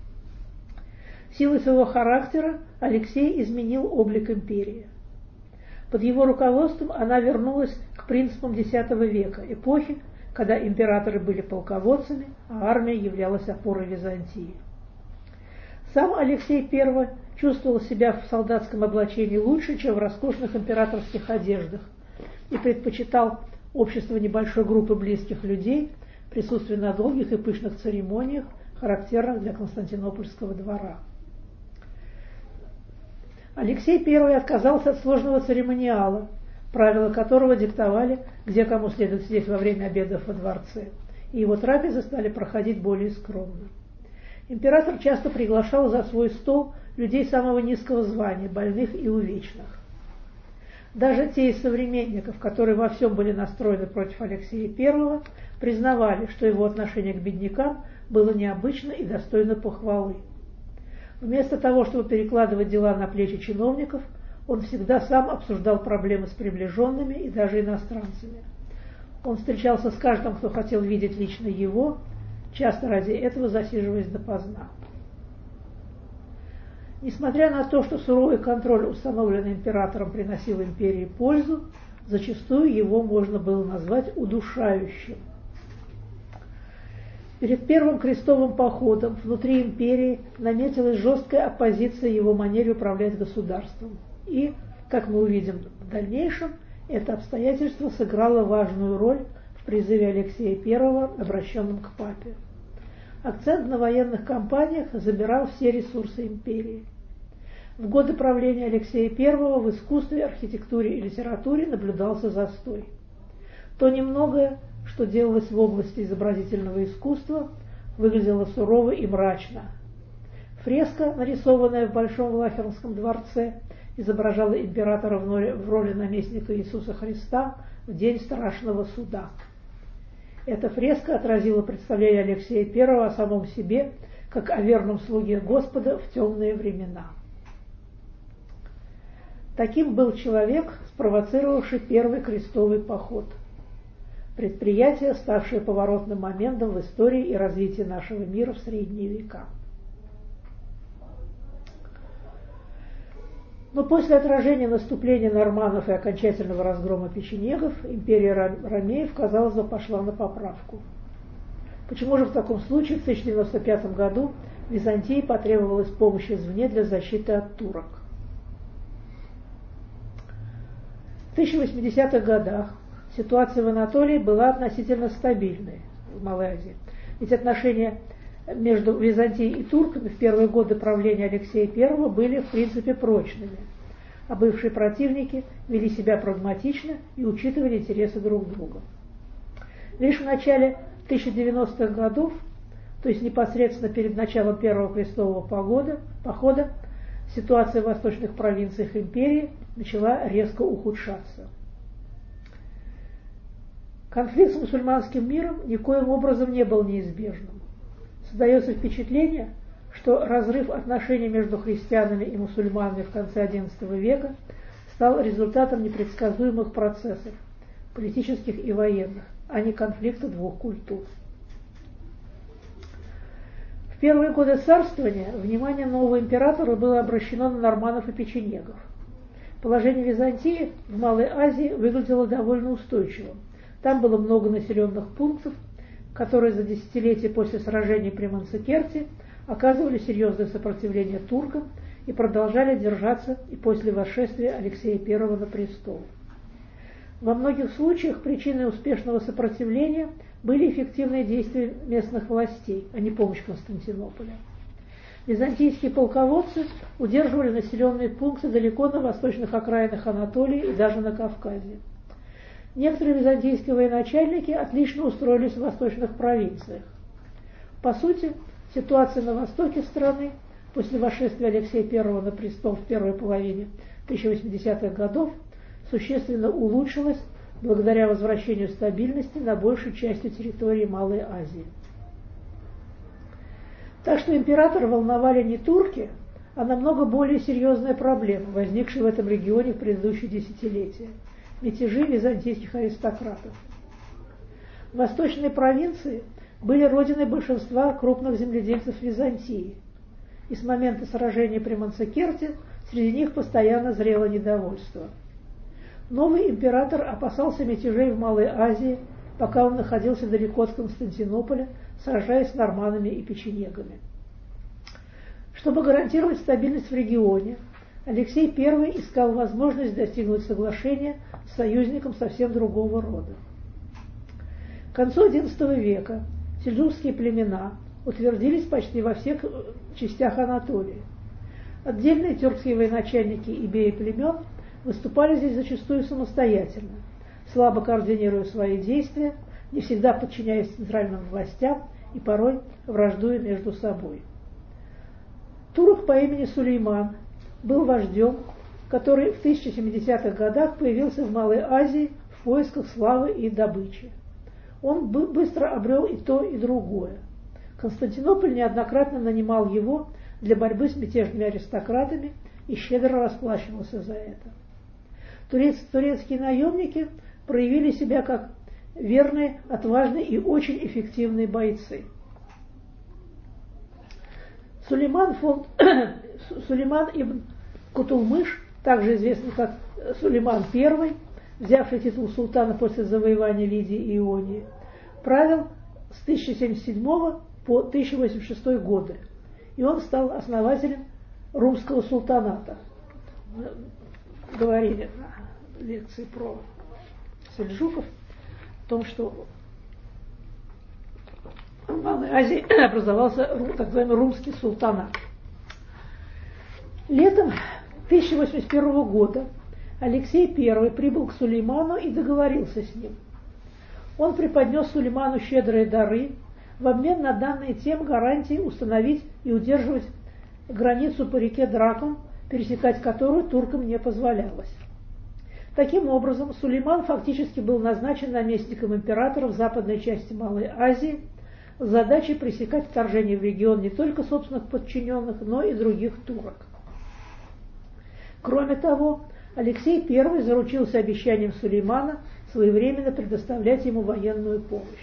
Силой своего характера Алексей изменил облик империи. Под его руководством она вернулась к принципам X века, эпохи, когда императоры были полководцами, а армия являлась опорой Византии. Сам Алексей I чувствовал себя в солдатском облачении лучше, чем в роскошных императорских одеждах, и предпочитал общество небольшой группы близких людей, присутствие на долгих и пышных церемониях, характерных для Константинопольского двора. Алексей I отказался от сложного церемониала, правила которого диктовали, где кому следует сидеть во время обедов во дворце, и его трапезы стали проходить более скромно. Император часто приглашал за свой стол людей самого низкого звания, больных и увечных. Даже те из современников, которые во всем были настроены против Алексея I, признавали, что его отношение к беднякам было необычно и достойно похвалы. Вместо того, чтобы перекладывать дела на плечи чиновников, он всегда сам обсуждал проблемы с приближенными и даже иностранцами. Он встречался с каждым, кто хотел видеть лично его, часто ради этого засиживаясь допоздна. Несмотря на то, что суровый контроль, установленный императором, приносил империи пользу, зачастую его можно было назвать удушающим. Перед первым крестовым походом внутри империи наметилась жесткая оппозиция его манере управлять государством. И, как мы увидим в дальнейшем, это обстоятельство сыграло важную роль в призыве Алексея I, обращенном к папе. Акцент на военных кампаниях забирал все ресурсы империи. В годы правления Алексея I в искусстве, архитектуре и литературе наблюдался застой. То немногое, что делалось в области изобразительного искусства, выглядело сурово и мрачно. Фреска, нарисованная в Большом Влахернском дворце, изображала императора в роли наместника Иисуса Христа в день страшного суда. Эта фреска отразила представление Алексея I о самом себе, как о верном слуге Господа в темные времена. Таким был человек, спровоцировавший первый крестовый поход. Предприятие, ставшее поворотным моментом в истории и развитии нашего мира в средние века. Но после отражения наступления норманнов и окончательного разгрома печенегов, империя ромеев, казалось бы, пошла на поправку. Почему же в таком случае в 1095 году Византии потребовалась помощь извне для защиты от турок? В 1080-х годах ситуация в Анатолии была относительно стабильной в Малой Азии, ведь отношения между Византией и турками в первые годы правления Алексея I были в принципе прочными, а бывшие противники вели себя прагматично и учитывали интересы друг друга. Лишь в начале 1090-х годов, то есть непосредственно перед началом первого крестового похода, ситуация в восточных провинциях империи начала резко ухудшаться. Конфликт с мусульманским миром никоим образом не был неизбежным. Создается впечатление, что разрыв отношений между христианами и мусульманами в конце XI века стал результатом непредсказуемых процессов, политических и военных, а не конфликта двух культур. В первые годы царствования внимание нового императора было обращено на норманнов и печенегов. Положение Византии в Малой Азии выглядело довольно устойчивым. Там было много населенных пунктов, которые за десятилетия после сражений при Манцикерте оказывали серьезное сопротивление туркам и продолжали держаться и после восшествия Алексея I на престол. Во многих случаях причиной успешного сопротивления были эффективные действия местных властей, а не помощь Константинополя. Византийские полководцы удерживали населенные пункты далеко на восточных окраинах Анатолии и даже на Кавказе. Некоторые византийские военачальники отлично устроились в восточных провинциях. По сути, ситуация на востоке страны после восшествия Алексея I на престол в первой половине 1080-х годов существенно улучшилась благодаря возвращению стабильности на большей части территории Малой Азии. Так что императора волновали не турки, а намного более серьезная проблема, возникшая в этом регионе в предыдущие десятилетия – мятежи византийских аристократов. Восточные провинции были родиной большинства крупных земледельцев Византии, и с момента сражения при Манцикерте среди них постоянно зрело недовольство. Новый император опасался мятежей в Малой Азии, пока он находился далеко от Константинополя, сражаясь с норманнами и печенегами. Чтобы гарантировать стабильность в регионе, Алексей I искал возможность достигнуть соглашения с союзником совсем другого рода. К концу XI века сельджукские племена утвердились почти во всех частях Анатолии. Отдельные тюркские военачальники и беи племен выступали здесь зачастую самостоятельно, слабо координируя свои действия, не всегда подчиняясь центральным властям и порой враждуя между собой. Турок по имени Сулейман был вождем, который в 1070-х годах появился в Малой Азии в поисках славы и добычи. Он быстро обрел и то, и другое. Константинополь неоднократно нанимал его для борьбы с мятежными аристократами и щедро расплачивался за это. Турецкие наемники проявили себя как верные, отважные и очень эффективные бойцы. Сулейман ибн Кутулмыш, также известный как Сулейман I, взявший титул султана после завоевания Лидии и Ионии, правил с 1077 по 1086 годы, и он стал основателем румского султаната. Мы говорили на лекции про сельджуков о том, что в Малой Азии образовался так называемый румский султанат. Летом 1081 года Алексей I прибыл к Сулейману и договорился с ним. Он преподнес Сулейману щедрые дары в обмен на данные тем гарантии установить и удерживать границу по реке Дракон, пересекать которую туркам не позволялось. Таким образом, Сулейман фактически был назначен наместником императора в западной части Малой Азии с задачей пресекать вторжение в регион не только собственных подчиненных, но и других турок. Кроме того, Алексей I заручился обещанием Сулеймана своевременно предоставлять ему военную помощь.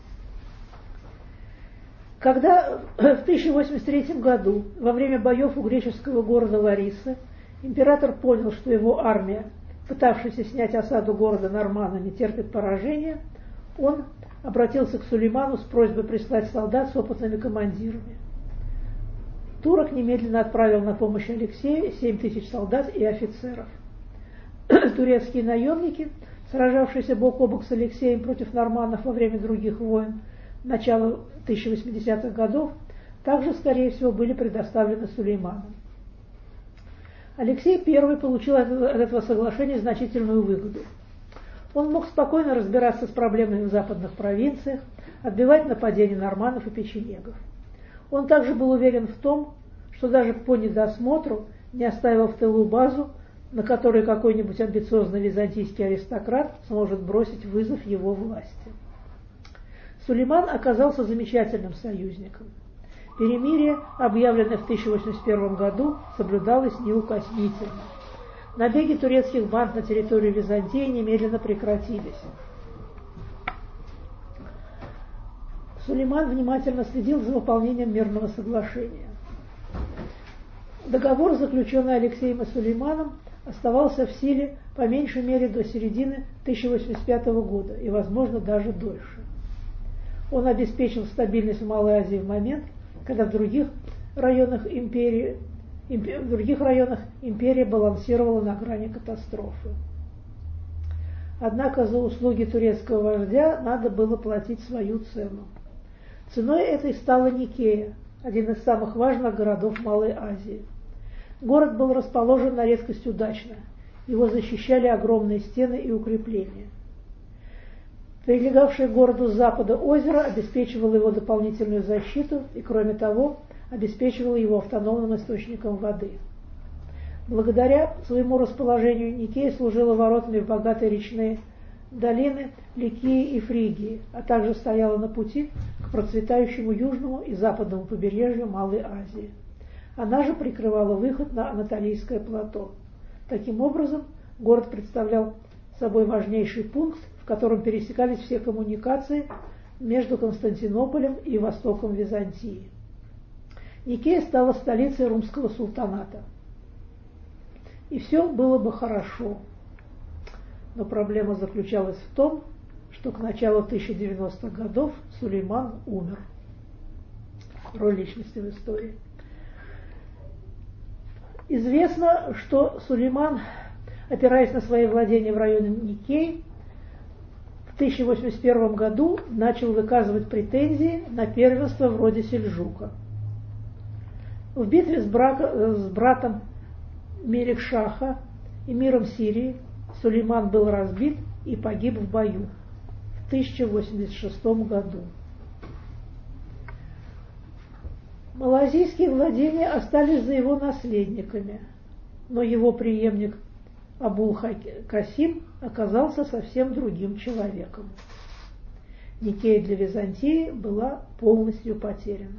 Когда в 1083 году, во время боев у греческого города Ларисы, император понял, что его армия, пытавшаяся снять осаду города норманами, терпит поражение, он обратился к Сулейману с просьбой прислать солдат с опытными командирами. Турок немедленно отправил на помощь Алексею 7000 солдат и офицеров. Турецкие наемники, сражавшиеся бок о бок с Алексеем против норманнов во время других войн начала 1080-х годов, также, скорее всего, были предоставлены Сулейману. Алексей I получил от этого соглашения значительную выгоду. Он мог спокойно разбираться с проблемами в западных провинциях, отбивать нападения норманнов и печенегов. Он также был уверен в том, что даже по недосмотру не оставил в тылу базу, на которой какой-нибудь амбициозный византийский аристократ сможет бросить вызов его власти. Сулейман оказался замечательным союзником. Перемирие, объявленное в 1081 году, соблюдалось неукоснительно. Набеги турецких банд на территорию Византии немедленно прекратились. Сулейман внимательно следил за выполнением мирного соглашения. Договор, заключенный Алексеем и Сулейманом, оставался в силе по меньшей мере до середины 1085 года и, возможно, даже дольше. Он обеспечил стабильность в Малой Азии в момент, когда в других районах империя балансировала на грани катастрофы. Однако за услуги турецкого вождя надо было платить свою цену. Ценой этой стала Никея, один из самых важных городов Малой Азии. Город был расположен на редкость удачно. Его защищали огромные стены и укрепления. Прилегавшее к городу с запада озеро обеспечивало его дополнительную защиту и, кроме того, обеспечивало его автономным источником воды. Благодаря своему расположению Никея служила воротами в богатые речные долины Ликии и Фригии, а также стояла на пути к процветающему южному и западному побережью Малой Азии. Она же прикрывала выход на Анатолийское плато. Таким образом, город представлял собой важнейший пункт, в котором пересекались все коммуникации между Константинополем и востоком Византии. Никея стала столицей румского султаната. И все было бы хорошо. Но проблема заключалась в том, что к началу 1090-х годов Сулейман умер. Роль личности в истории. Известно, что Сулейман, опираясь на свои владения в районе Никеи, в 1081 году начал выказывать претензии на первенство вроде Сельджука. В битве с братом Мелик-Шаха, эмиром Сирии, Сулейман был разбит и погиб в бою в 1086 году. Малазийские владения остались за его наследниками, но его преемник Абул-Касим оказался совсем другим человеком. Никея для Византии была полностью потеряна.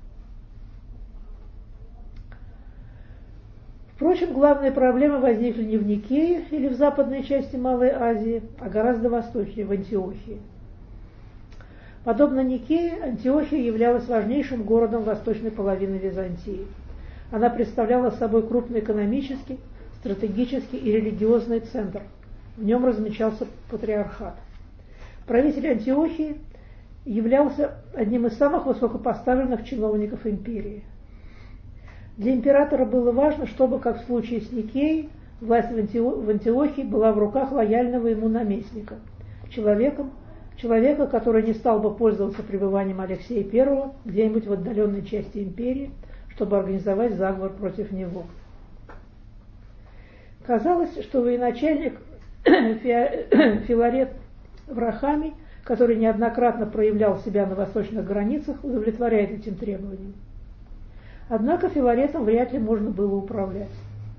Впрочем, главные проблемы возникли не в Никее или в западной части Малой Азии, а гораздо восточнее, в Антиохии. Подобно Никее, Антиохия являлась важнейшим городом восточной половины Византии. Она представляла собой крупный экономический, стратегический и религиозный центр. В нем размещался патриархат. Правитель Антиохии являлся одним из самых высокопоставленных чиновников империи. Для императора было важно, чтобы, как в случае с Никеей, власть в Антиохии была в руках лояльного ему наместника, человека, который не стал бы пользоваться пребыванием Алексея I где-нибудь в отдаленной части империи, чтобы организовать заговор против него. Казалось, что военачальник Филарет Врахамий, который неоднократно проявлял себя на восточных границах, удовлетворяет этим требованиям. Однако Филаретом вряд ли можно было управлять.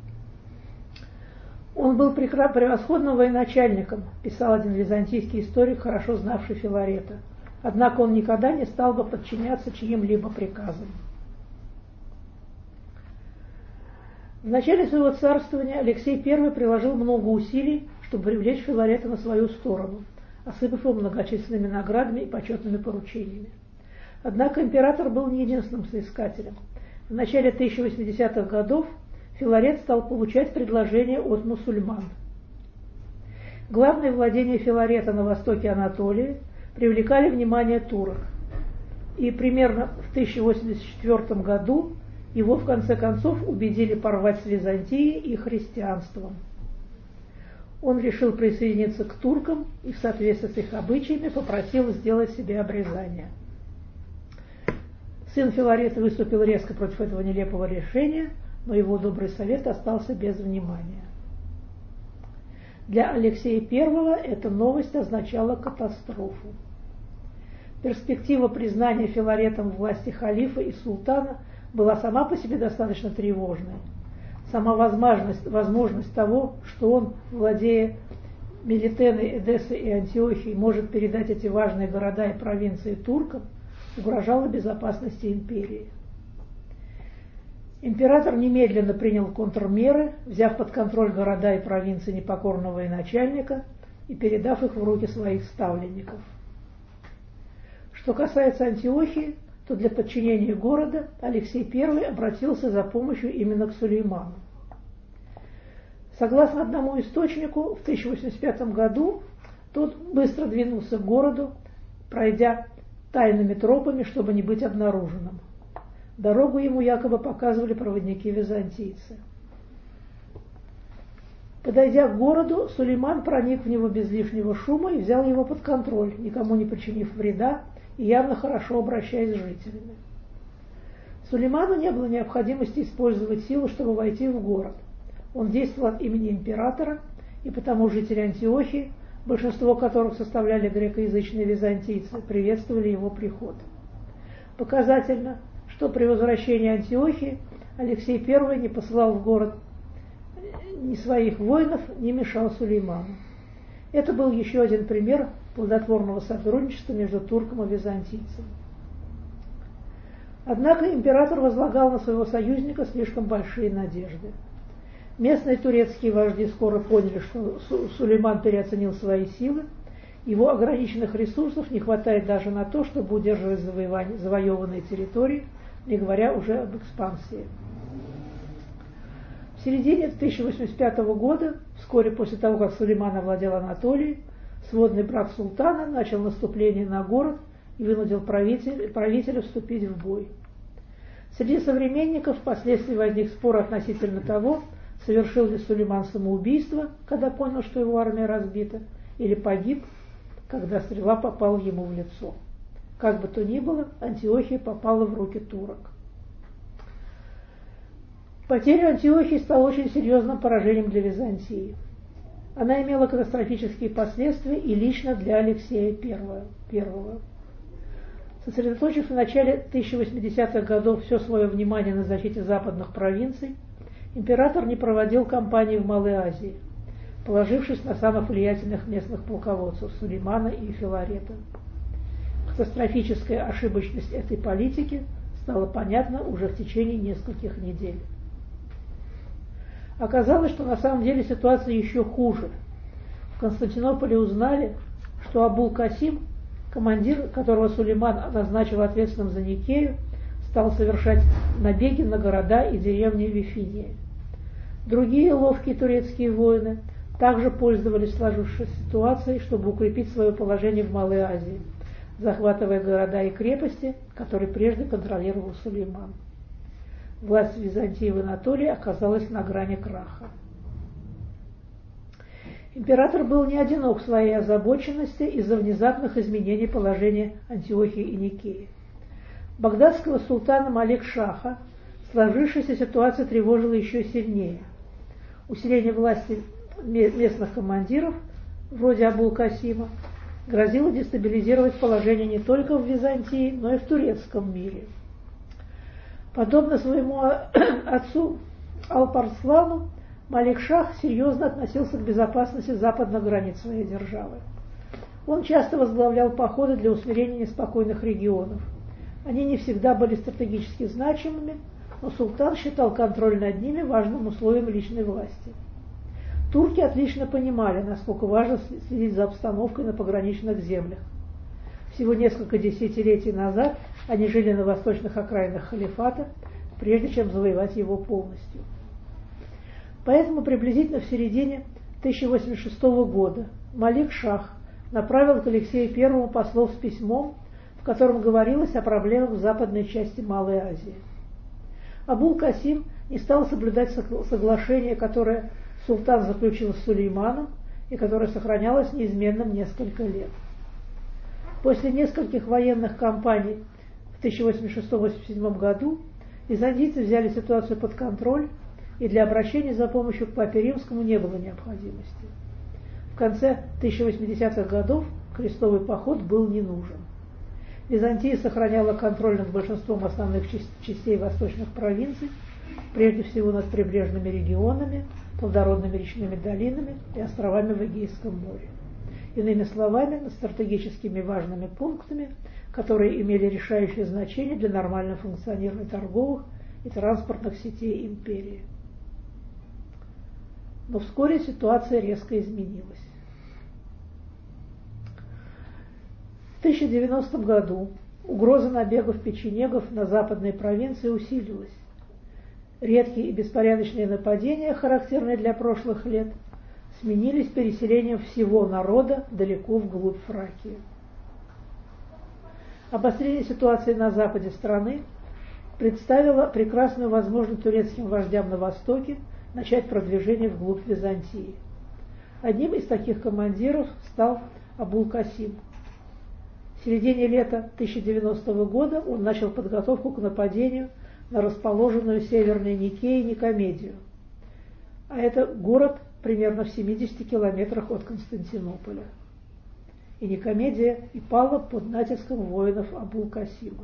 Он был превосходным военачальником, писал один византийский историк, хорошо знавший Филарета. Однако он никогда не стал бы подчиняться чьим-либо приказам. В начале своего царствования Алексей I приложил много усилий, чтобы привлечь Филарета на свою сторону, осыпав его многочисленными наградами и почетными поручениями. Однако император был не единственным соискателем. В начале 1080-х годов Филарет стал получать предложения от мусульман. Главные владения Филарета на востоке Анатолии привлекали внимание турок, и примерно в 1084 году его в конце концов убедили порвать с Византией и христианством. Он решил присоединиться к туркам и в соответствии с их обычаями попросил сделать себе обрезание. Сын Филарета выступил резко против этого нелепого решения, но его добрый совет остался без внимания. Для Алексея I эта новость означала катастрофу. Перспектива признания Филаретом власти халифа и султана была сама по себе достаточно тревожной. Сама возможность того, что он, владея Мелитеной, Эдессой и Антиохией, может передать эти важные города и провинции туркам, угрожала безопасности империи. Император немедленно принял контрмеры, взяв под контроль города и провинции непокорного военачальника и передав их в руки своих ставленников. Что касается Антиохии, то для подчинения города Алексей I обратился за помощью именно к Сулейману. Согласно одному источнику, в 1085 году тот быстро двинулся к городу, пройдя тайными тропами, чтобы не быть обнаруженным. Дорогу ему якобы показывали проводники-византийцы. Подойдя к городу, Сулейман проник в него без лишнего шума и взял его под контроль, никому не причинив вреда и явно хорошо обращаясь с жителями. Сулейману не было необходимости использовать силу, чтобы войти в город. Он действовал от имени императора, и потому жители Антиохии, большинство которых составляли грекоязычные византийцы, приветствовали его приход. Показательно, что при возвращении Антиохии Алексей I не посылал в город ни своих воинов, ни мешал Сулейману. Это был еще один пример плодотворного сотрудничества между турком и византийцем. Однако император возлагал на своего союзника слишком большие надежды. Местные турецкие вожди скоро поняли, что Сулейман переоценил свои силы, его ограниченных ресурсов не хватает даже на то, чтобы удерживать завоеванные территории, не говоря уже об экспансии. В середине 1085 года, вскоре после того, как Сулейман овладел Анатолией, сводный брат султана начал наступление на город и вынудил правителя вступить в бой. Среди современников впоследствии возник спор относительно того, совершил ли Сулейман самоубийство, когда понял, что его армия разбита, или погиб, когда стрела попала ему в лицо. Как бы то ни было, Антиохия попала в руки турок. Потеря Антиохии стала очень серьезным поражением для Византии. Она имела катастрофические последствия и лично для Алексея I. Сосредоточив в начале 1080-х годов все свое внимание на защите западных провинций, император не проводил кампании в Малой Азии, положившись на самых влиятельных местных полководцев Сулеймана и Филарета. Катастрофическая ошибочность этой политики стала понятна уже в течение нескольких недель. Оказалось, что на самом деле ситуация еще хуже. В Константинополе узнали, что Абул-Касим, командир, которого Сулейман назначил ответственным за Никею, стал совершать набеги на города и деревни Вифинии. Другие ловкие турецкие воины также пользовались сложившейся ситуацией, чтобы укрепить свое положение в Малой Азии, захватывая города и крепости, которые прежде контролировал Сулейман. Власть Византии в Анатолии оказалась на грани краха. Император был не одинок в своей озабоченности из-за внезапных изменений положения Антиохии и Никеи. Багдадского султана Малик-Шаха сложившаяся ситуация тревожила еще сильнее. Усиление власти местных командиров, вроде Абул-Касима, грозило дестабилизировать положение не только в Византии, но и в турецком мире. Подобно своему отцу Алпарслану, Малик-Шах серьезно относился к безопасности западных границ своей державы. Он часто возглавлял походы для усмирения неспокойных регионов. Они не всегда были стратегически значимыми, но султан считал контроль над ними важным условием личной власти. Турки отлично понимали, насколько важно следить за обстановкой на пограничных землях. Всего несколько десятилетий назад они жили на восточных окраинах халифата, прежде чем завоевать его полностью. Поэтому приблизительно в середине 1086 года Малик-Шах направил к Алексею I послов с письмом, в котором говорилось о проблемах в западной части Малой Азии. Абул-Касим не стал соблюдать соглашение, которое султан заключил с Сулейманом и которое сохранялось неизменным несколько лет. После нескольких военных кампаний в 1086-87 году византийцы взяли ситуацию под контроль, и для обращения за помощью к папе римскому не было необходимости. В конце 1080-х годов крестовый поход был не нужен. Византия сохраняла контроль над большинством основных частей восточных провинций, прежде всего над прибрежными регионами, плодородными речными долинами и островами в Эгейском море. Иными словами, над стратегическими важными пунктами, которые имели решающее значение для нормального функционирования торговых и транспортных сетей империи. Но вскоре ситуация резко изменилась. В 1090 году угроза набегов печенегов на западные провинции усилилась. Редкие и беспорядочные нападения, характерные для прошлых лет, сменились переселением всего народа далеко вглубь Фракии. Обострение ситуации на западе страны представило прекрасную возможность турецким вождям на востоке начать продвижение вглубь Византии. Одним из таких командиров стал Абул-Касим. В середине лета 1090 года он начал подготовку к нападению на расположенную северной Никее Никомедию, а это город примерно в 70 километрах от Константинополя. И Никомедия и пала под натиском воинов Абул-Касима.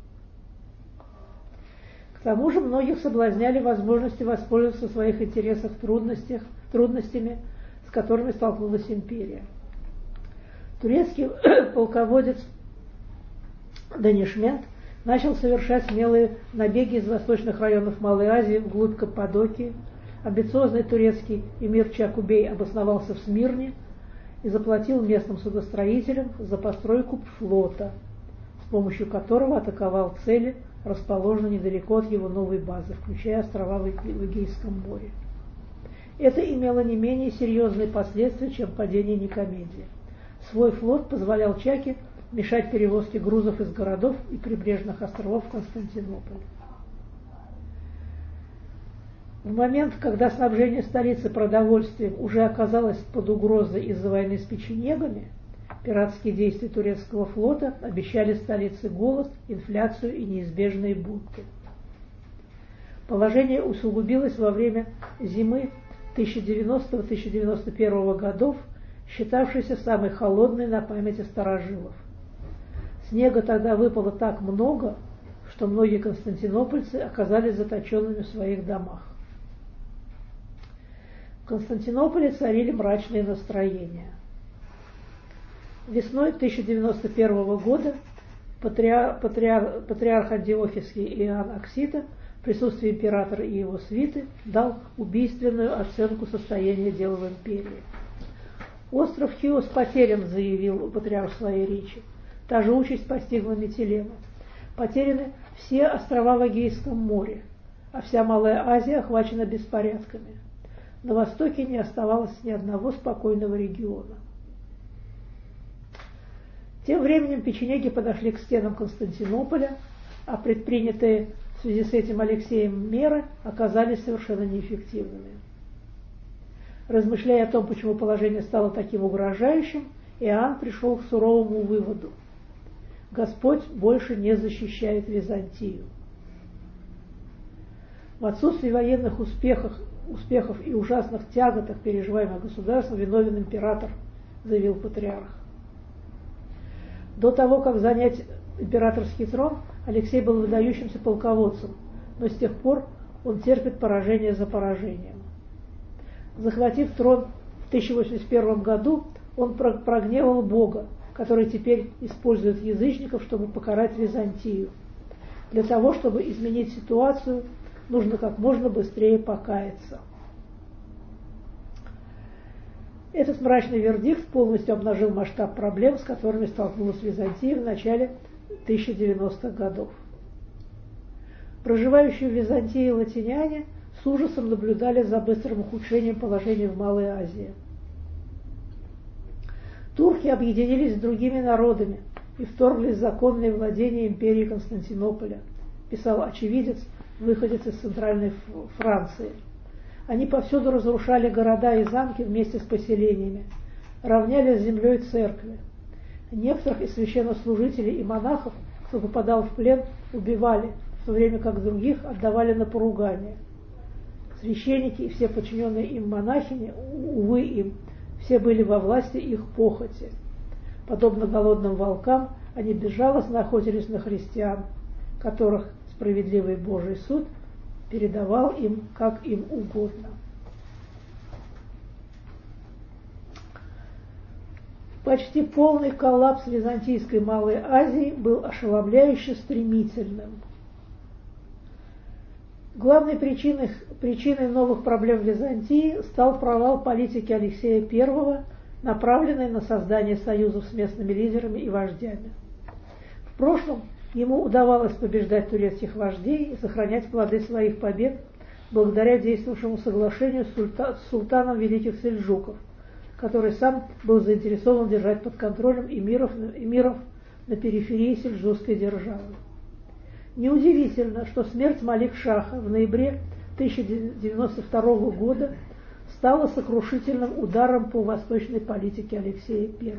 К тому же многих соблазняли возможности воспользоваться в своих интересах трудностями, с которыми столкнулась империя. Турецкий полководец Данишмент начал совершать смелые набеги из восточных районов Малой Азии вглубь Каппадокии. Амбициозный турецкий эмир Чакубей обосновался в Смирне и заплатил местным судостроителям за постройку флота, с помощью которого атаковал цели, расположенные недалеко от его новой базы, включая острова в Эгейском море. Это имело не менее серьезные последствия, чем падение Никомедии. Свой флот позволял Чаке мешать перевозке грузов из городов и прибрежных островов в Константинополь. В момент, когда снабжение столицы продовольствием уже оказалось под угрозой из-за войны с печенегами, пиратские действия турецкого флота обещали столице голод, инфляцию и неизбежные бунты. Положение усугубилось во время зимы 1090-1091 годов, считавшейся самой холодной на памяти старожилов. Снега тогда выпало так много, что многие константинопольцы оказались заточенными в своих домах. В Константинополе царили мрачные настроения. Весной 1091 года патриарх Антиохийский Иоанн Аксита в присутствии императора и его свиты дал убийственную оценку состояния дел в империи. «Остров Хиос потерян», — заявил патриарх в своей речи. Та же участь постигла Митилена. Потеряны все острова в Эгейском море, а вся Малая Азия охвачена беспорядками. На востоке не оставалось ни одного спокойного региона. Тем временем печенеги подошли к стенам Константинополя, а предпринятые в связи с этим Алексеем меры оказались совершенно неэффективными. Размышляя о том, почему положение стало таким угрожающим, Иоанн пришел к суровому выводу: Господь больше не защищает Византию. В отсутствии военных успехов и ужасных тяготах, переживаемых государством, виновен император, заявил патриарх. До того, как занять императорский трон, Алексей был выдающимся полководцем, но с тех пор он терпит поражение за поражением. Захватив трон в 1081 году, он прогневал Бога, который теперь использует язычников, чтобы покарать Византию. Для того, чтобы изменить ситуацию, нужно как можно быстрее покаяться. Этот мрачный вердикт полностью обнажил масштаб проблем, с которыми столкнулась Византия в начале 1090-х годов. Проживающие в Византии латиняне с ужасом наблюдали за быстрым ухудшением положения в Малой Азии. Турки объединились с другими народами и вторглись в законные владения империи Константинополя, писал очевидец, выходец из центральной Франции. Они повсюду разрушали города и замки вместе с поселениями, равняли с землей церкви. Некоторых из священнослужителей и монахов, кто попадал в плен, убивали, в то время как других отдавали на поругание. Священники и все подчиненные им монахини, увы им, все были во власти их похоти. Подобно голодным волкам, они безжалостно охотились на христиан, которых справедливый Божий суд передавал им как им угодно. Почти полный коллапс Византийской Малой Азии был ошеломляюще стремительным. Главной причиной новых проблем в Византии стал провал политики Алексея I, направленной на создание союзов с местными лидерами и вождями. В прошлом ему удавалось побеждать турецких вождей и сохранять плоды своих побед благодаря действовавшему соглашению с султаном Великих Сельджуков, который сам был заинтересован держать под контролем эмиров на периферии сельджукской державы. Неудивительно, что смерть Малик-Шаха в ноябре 1092 года стала сокрушительным ударом по восточной политике Алексея I.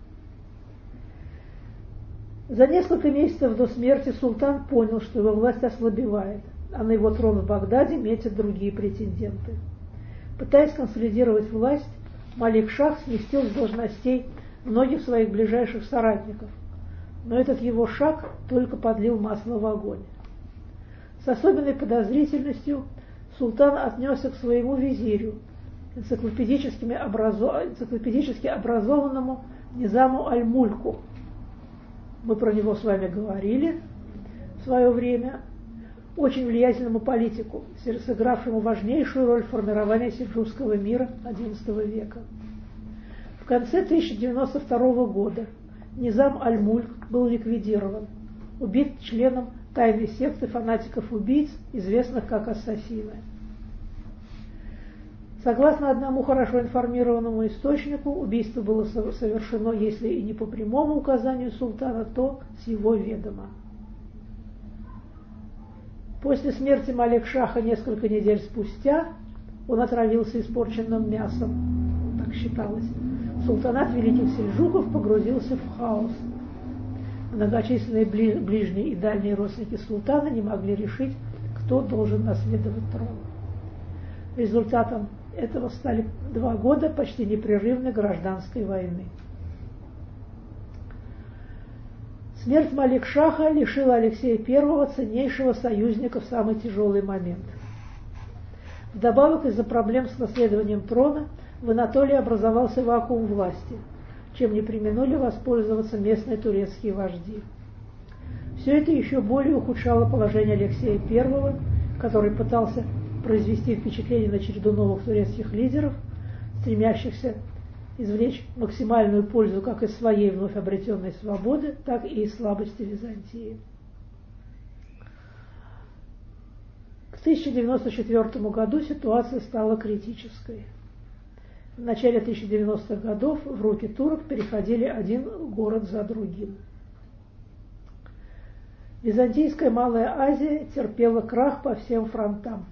За несколько месяцев до смерти султан понял, что его власть ослабевает, а на его трон в Багдаде метят другие претенденты. Пытаясь консолидировать власть, Малик-Шах сместил с должностей многих своих ближайших соратников, но этот его шаг только подлил масло в огонь. С особенной подозрительностью султан отнесся к своему визирю, энциклопедически образованному Низаму аль-Мульку. Мы про него с вами говорили в свое время, очень влиятельному политику, сыгравшему важнейшую роль в формировании сельджукского мира XI века. В конце 1092 года Низам аль-Мульк был ликвидирован, убит членом тайной секты фанатиков-убийц, известных как ассасины. Согласно одному хорошо информированному источнику, убийство было совершено, если и не по прямому указанию султана, то с его ведома. После смерти Малик-Шаха несколько недель спустя он отравился испорченным мясом, так считалось. Султанат Великих Сельджуков погрузился в хаос. Многочисленные ближние и дальние родственники султана не могли решить, кто должен наследовать трон. Результатом этого стали 2 года почти непрерывной гражданской войны. Смерть Малик-Шаха лишила Алексея I ценнейшего союзника в самый тяжелый момент. Вдобавок, из-за проблем с наследованием трона в Анатолии образовался вакуум власти, чем не преминули воспользоваться местные турецкие вожди. Все это еще более ухудшало положение Алексея I, который пытался произвести впечатление на череду новых турецких лидеров, стремящихся извлечь максимальную пользу как из своей вновь обретенной свободы, так и из слабости Византии. К 1094 году ситуация стала критической. В начале 1090-х годов в руки турок переходили один город за другим. Византийская Малая Азия терпела крах по всем фронтам.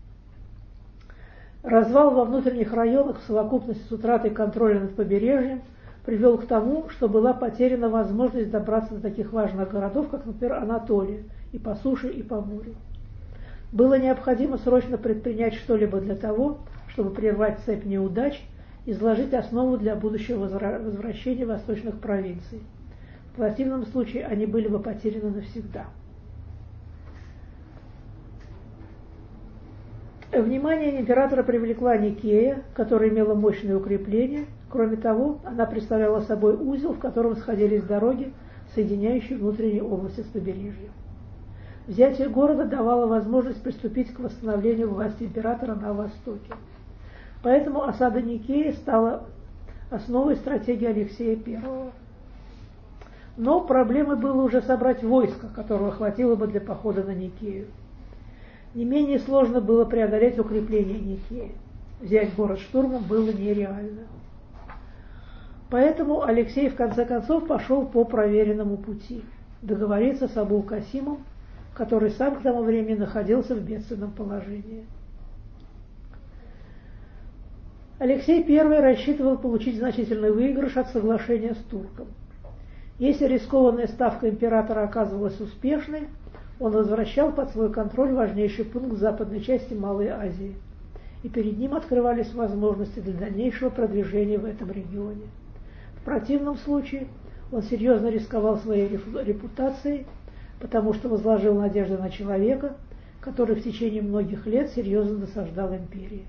Развал во внутренних районах в совокупности с утратой контроля над побережьем привел к тому, что была потеряна возможность добраться до таких важных городов, как, например, Анатолия, и по суше, и по морю. Было необходимо срочно предпринять что-либо для того, чтобы прервать цепь неудач и заложить основу для будущего возвращения восточных провинций. В противном случае они были бы потеряны навсегда. Внимание императора привлекла Никея, которая имела мощные укрепления. Кроме того, она представляла собой узел, в котором сходились дороги, соединяющие внутренние области с побережьем. Взятие города давало возможность приступить к восстановлению власти императора на востоке. Поэтому осада Никеи стала основой стратегии Алексея I. Но проблемой было уже собрать войско, которого хватило бы для похода на Никею. Не менее сложно было преодолеть укрепление Никеи. Взять город штурмом было нереально. Поэтому Алексей в конце концов пошел по проверенному пути – договориться с Абул-Касимом, который сам к тому времени находился в бедственном положении. Алексей I рассчитывал получить значительный выигрыш от соглашения с турком. Если рискованная ставка императора оказывалась успешной, он возвращал под свой контроль важнейший пункт в западной части Малой Азии, и перед ним открывались возможности для дальнейшего продвижения в этом регионе. В противном случае он серьезно рисковал своей репутацией, потому что возложил надежды на человека, который в течение многих лет серьезно досаждал империи.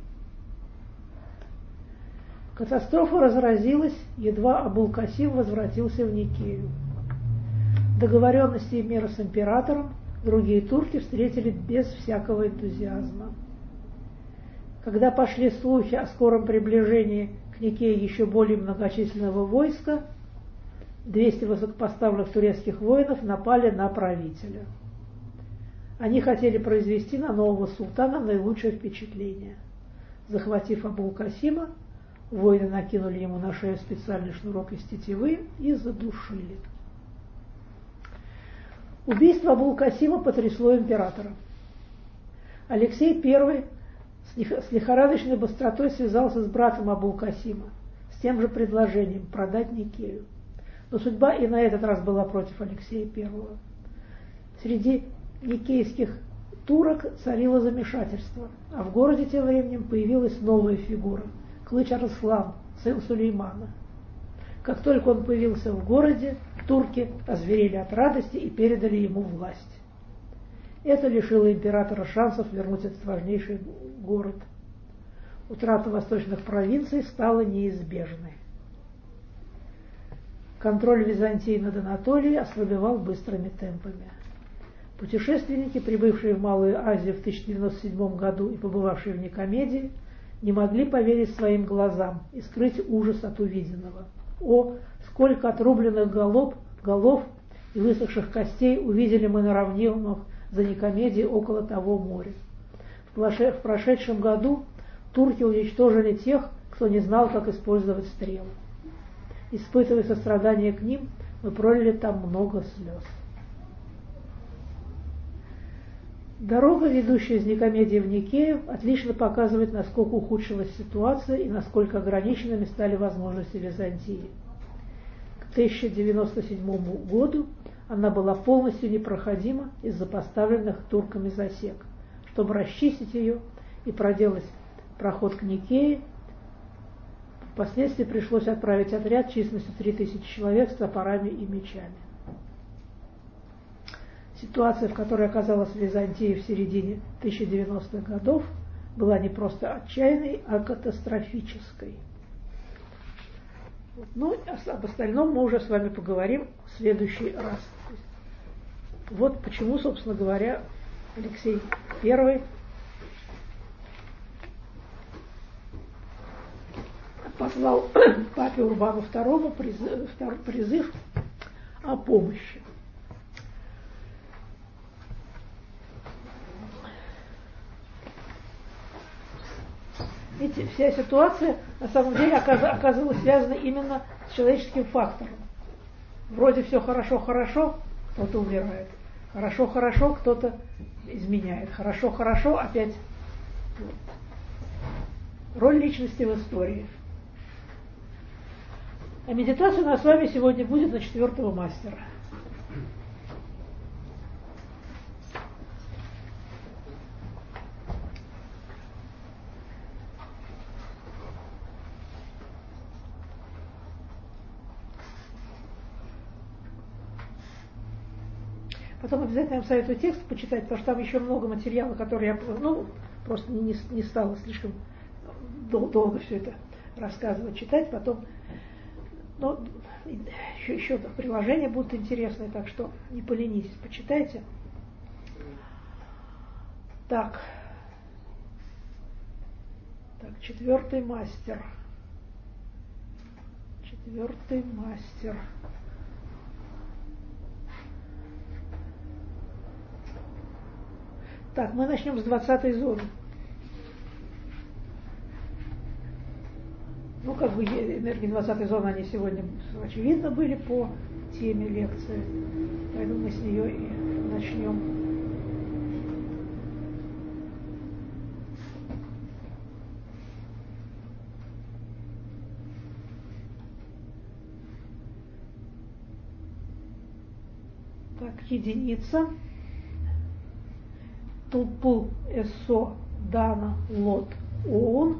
Катастрофа разразилась, едва Абул-Касим возвратился в Никею. Договоренности и меры с императором другие турки встретили без всякого энтузиазма. Когда пошли слухи о скором приближении к Никее еще более многочисленного войска, 200 высокопоставленных турецких воинов напали на правителя. Они хотели произвести на нового султана наилучшее впечатление. Захватив Абул-Касима, воины накинули ему на шею специальный шнурок из тетивы и задушили. Убийство Абул-Касима потрясло императора. Алексей I с лихорадочной быстротой связался с братом Абул-Касима с тем же предложением продать Никею. Но судьба и на этот раз была против Алексея I. Среди никейских турок царило замешательство, а в городе тем временем появилась новая фигура – Клыч Арслан, сын Сулеймана. Как только он появился в городе, турки озверели от радости и передали ему власть. Это лишило императора шансов вернуть этот важнейший город. Утрата восточных провинций стала неизбежной. Контроль Византии над Анатолией ослабевал быстрыми темпами. Путешественники, прибывшие в Малую Азию в 1097 году и побывавшие в Никомедии, не могли поверить своим глазам и скрыть ужас от увиденного. О, сколько отрубленных голов и высохших костей увидели мы на равнинах за Никомедией около того моря. В прошедшем году турки уничтожили тех, кто не знал, как использовать стрелы. Испытывая сострадание к ним, мы пролили там много слез. Дорога, ведущая из Никомедии в Никею, отлично показывает, насколько ухудшилась ситуация и насколько ограниченными стали возможности Византии. К 1097 году она была полностью непроходима из-за поставленных турками засек. Чтобы расчистить ее и проделать проход к Никее, впоследствии пришлось отправить отряд численностью 3000 человек с топорами и мечами. Ситуация, в которой оказалась Византия в середине 1090-х годов, была не просто отчаянной, а катастрофической. Ну, об остальном мы уже с вами поговорим в следующий раз. Вот почему, собственно говоря, Алексей I послал папе Урбану II призыв о помощи. Видите, вся ситуация на самом деле оказывалась связана именно с человеческим фактором. Вроде все хорошо-хорошо, кто-то умирает. Хорошо-хорошо, кто-то изменяет. Хорошо-хорошо, опять. Роль личности в истории. А медитация у нас с вами сегодня будет на 4-го мастера. Потом обязательно я вам советую текст почитать, потому что там еще много материала, который я просто не стала слишком долго все это рассказывать, читать. Потом еще приложения будут интересные, так что не поленитесь, почитайте. Так, 4-й мастер. 4-й мастер. Так, мы начнем с 20-й зоны. Ну, как бы энергии 20-й зоны, они сегодня, очевидно, были по теме лекции. Поэтому мы с нее и начнем. Так, единица. Тулпу Эсо Дана Лот ООН.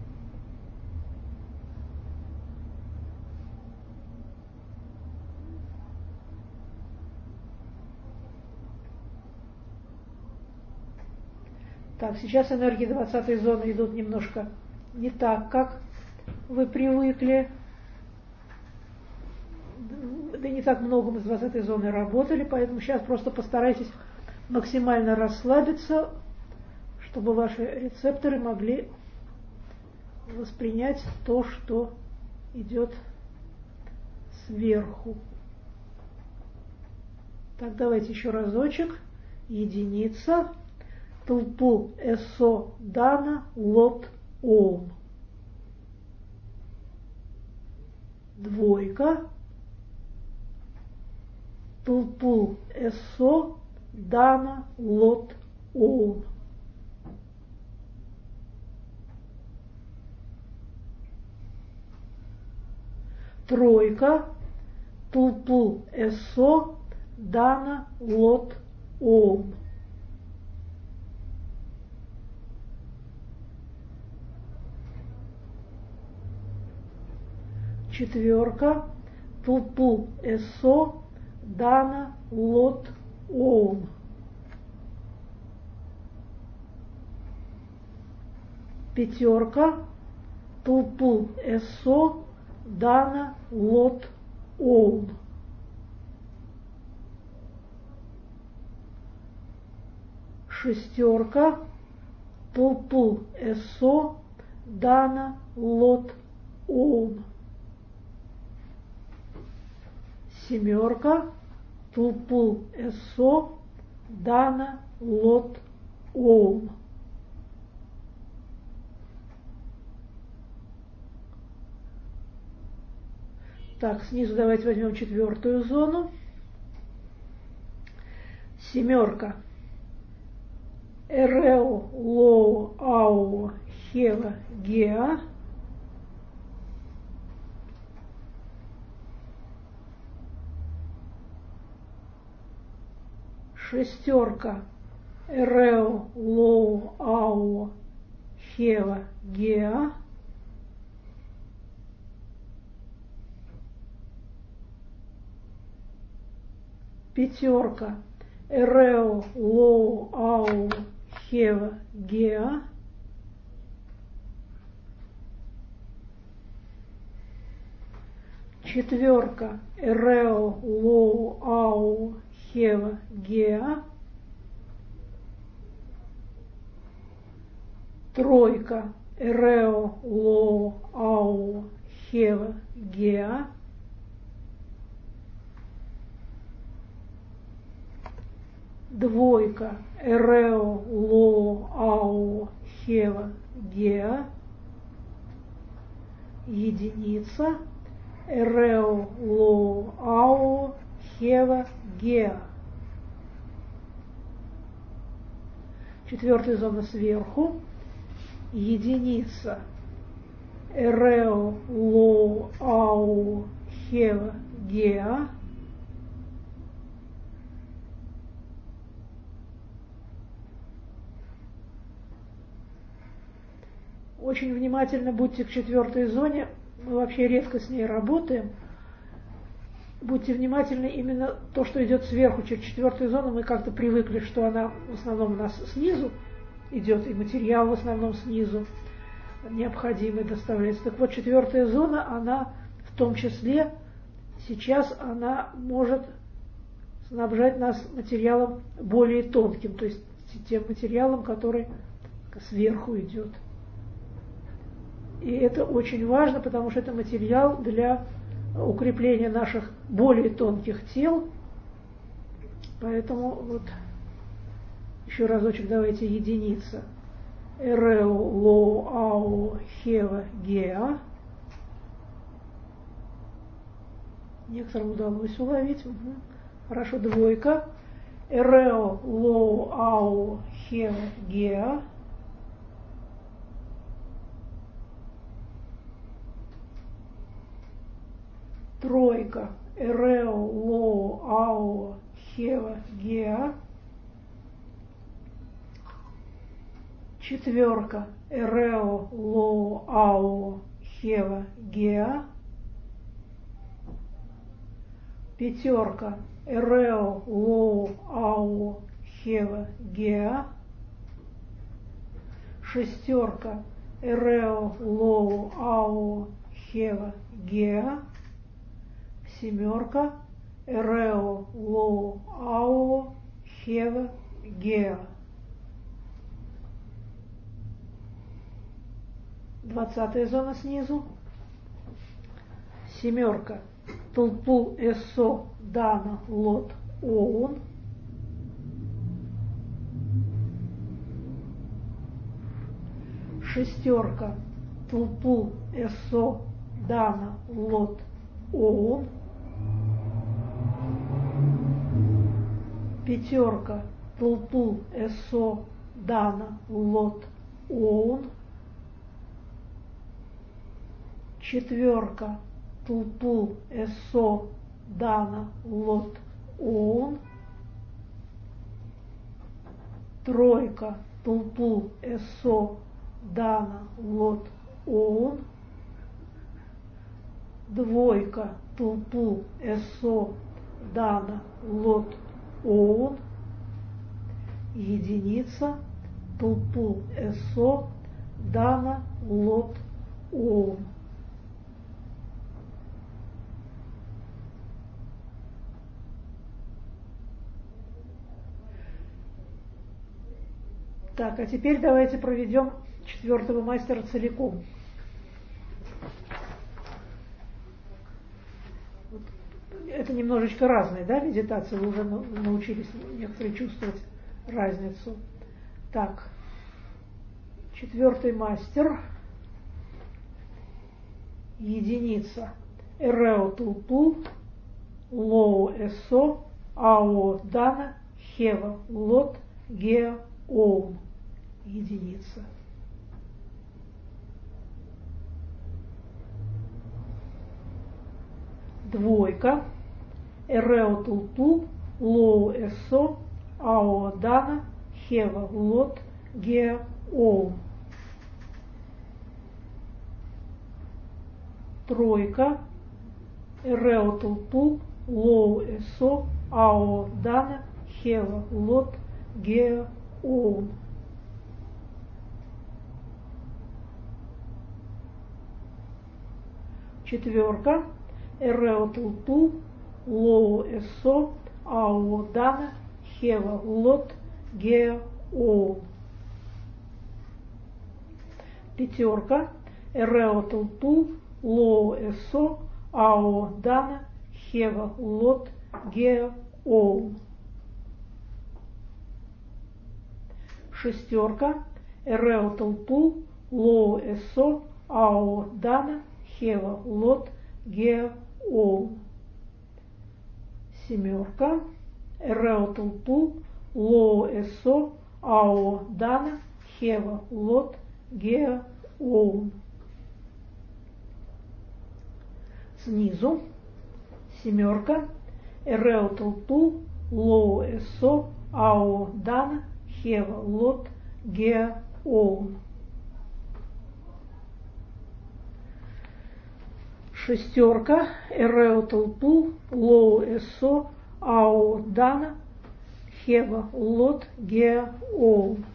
Так, сейчас энергии 20-й зоны идут немножко не так, как вы привыкли. Да не так много мы с 20-й зоной работали, поэтому сейчас просто постарайтесь максимально расслабиться, чтобы ваши рецепторы могли воспринять то, что идет сверху. Так, давайте еще разочек. единица, Тулпул Эсо Дана Лот Оум. Двойка, Тулпул Эсо Дана Лот Оум. Тройка, Тулпул Эсо Дана Лот Оум. Четверка, Тулпул Эсо Дана Лот Оум. Пятерка, Тулпул Эсо Дана Лот Оум. Шестерка, Тулпул Эсо Дана Лот Оум. Семерка, Тулпул Эсо Дана Лот Оум. Так, снизу давайте возьмем четвертую зону. Семерка. Эрео, Лоу, Ау, Хева, Геа. Шестерка. Эрео, Лоу, Ау, Хева, Геа. Пятерка. Эрео, Лоу, Ау, Хева, Геа. Четверка. Эрео, Лоу, Ау, Хева, Геа. Тройка. Эрео, Лоу, Ау, Хева, Геа. Двойка. Эрео, Лоу, Ау, Хева, Геа. Единица. Эрео, Лоу, Ау, Хева, Геа. Четвертая зона сверху. Единица. Эрео, Лоу, Ау, Хева, Геа. Очень внимательно будьте к четвертой зоне. Мы вообще редко с ней работаем. Будьте внимательны именно то, что идет сверху, через четвертую зону. Мы как-то привыкли, что она в основном у нас снизу идет, и материал в основном снизу необходимый доставляется. Так вот, четвертая зона, она в том числе сейчас она может снабжать нас материалом более тонким, то есть тем материалом, который сверху идет. И это очень важно, потому что это материал для укрепления наших более тонких тел. Поэтому вот еще разочек давайте единица. Эрео, Лоу, Ау, Хева, Геа. Некоторым удалось уловить. Угу. Хорошо, двойка. Эрео, Лоу, Ау, Хева, Геа. Тройка. Эрео, Лоу, Ау, Хева, Геа. Четверка. Эрео, Лоу, Ау, Хева, Геа. Пятерка. Эрео, Лоу, Ау, Хева, Геа. Шестерка. Эрео, Лоу, Ау, Хева, Геа. Семерка. Эрео, Лоу, Ау, Хева, Геа. 20-я зона снизу. Семерка. Тулпул, Эсо, Дана, Лот, Оун. Шестерка, тулпул, эсо, дана, лот, оун. Пятерка, тулпул, эсо, дана, лот, оун. Четверка, тулпул, эсо, дана, лот, оун. Тройка, тулпул, эсо, дана, лот, оун. Двойка, тулпул, эсо, дана, лот, оун. Единица, тулпул, эсо, дана, лот, оун. Так, а теперь давайте проведем четвертого мастера целиком. Это немножечко разные, да, медитации, вы уже научились некоторые чувствовать разницу. Так, четвертый мастер, единица, эрео тулпул, лоу эсо, ао дана, хева, лот, геа, оум. Единица. Двойка, эрео тулпул, лоу эсо, ао дана, хева, лот, геа, оум. Тройка, эрео тулпул, лоу эсо, ао дана, хева, лот, геа, оум. Четверка, эрео тулпул, лоу эсо, ао дана, хева, лот, геа, оум. Пятерка, эрео тулпул, лоу эсо, ао дана, хева, лот, геа, оум. Шестерка, эрео тулпул, лоу эсо, ао дана, хева, лот, геа, оум. Семерка, эрео тулпул, лоу эсо, ао дана, хева, лот, геа, оум. Снизу семерка, эрео тулпул, лоу эсо, ао дана, хева, лот, геа, оум. Шестерка, эрео тулпул, лоу эсо, ао дана, хева, лот, геа, оум.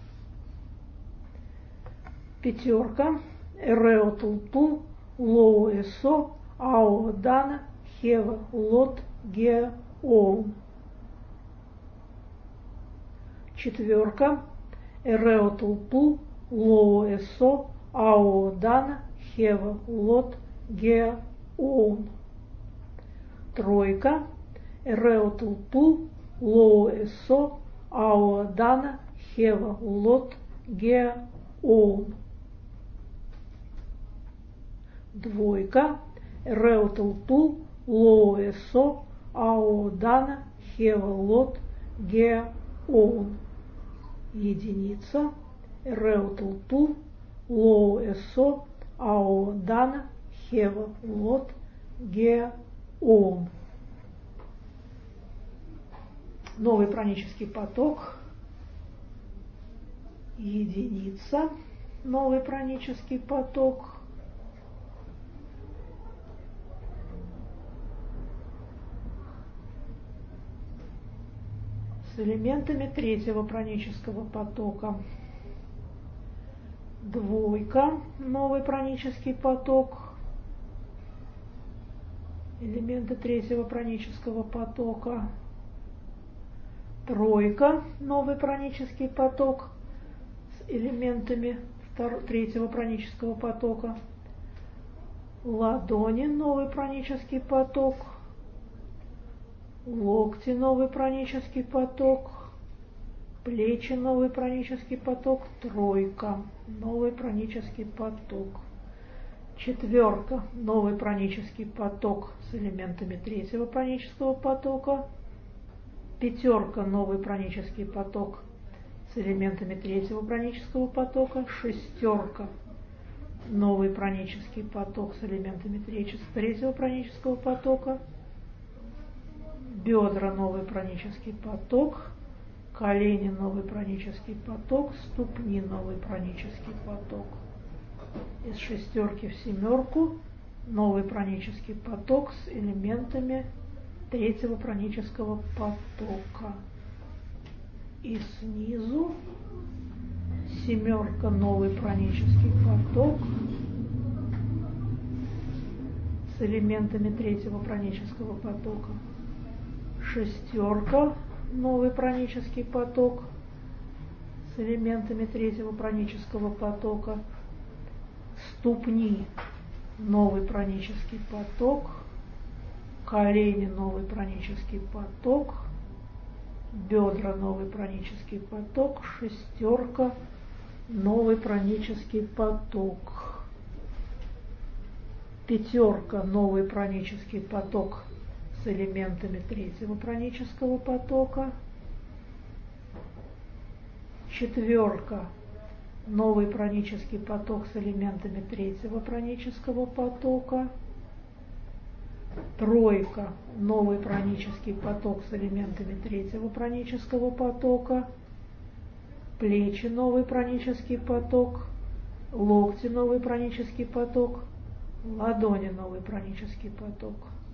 Пятерка, эрео тулпул, лоу эсо, ао дана, хева, лот, геа, оум. Четверка, эрео тулпул, лоу эсо, ао дана, хева, лот, геа, оум. Тройка, эрео тулпул, лоу эсо, ао дана, хева, лот, геа, оум. Двойка, эрео тулпул, лоу эсо, ао дана, хева, лот, геа, оум. Единица, эрео тулпул, лоу эсо, ао дана, хева, лот, геа, оум. Новый пранический поток. Единица, новый пранический поток. С элементами третьего пранического потока. Двойка, новый пранический поток. Элементы третьего пранического потока. Тройка, новый пранический поток с элементами третьего пранического потока. Ладони, новый пранический поток. Локти, новый пранический поток. плечи, новый пранический поток, тройка, новый пранический поток, четверка, новый пранический поток с элементами третьего пранического потока, пятерка, новый пранический поток с элементами третьего пранического потока, шестерка, новый пранический поток с элементами третьего пранического потока, бедра, новый пранический поток, колени, новый пранический поток, ступни, новый пранический поток. Из шестерки в семерку новый пранический поток с элементами третьего пранического потока. И снизу семерка, новый пранический поток с элементами третьего пранического потока. Шестерка, новый пранический поток с элементами третьего пранического потока. Ступни, новый пранический поток. Колени, новый пранический поток. Бедра, новый пранический поток. Шестерка, новый пранический поток. Пятерка, новый пранический поток с элементами третьего пранического потока. Четверка, новый пранический поток с элементами третьего пранического потока. Тройка, новый пранический поток с элементами третьего пранического потока. Плечи, новый пранический поток. Локти, новый пранический поток. Ладони, новый пранический поток.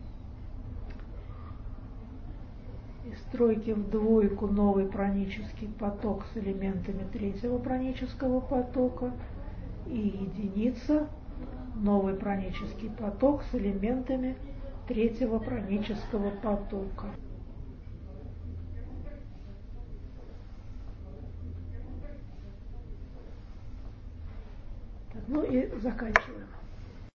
Из тройки в двойку новый пранический поток с элементами третьего пранического потока. И единица, новый пранический поток с элементами третьего пранического потока. Так, ну и заканчиваем.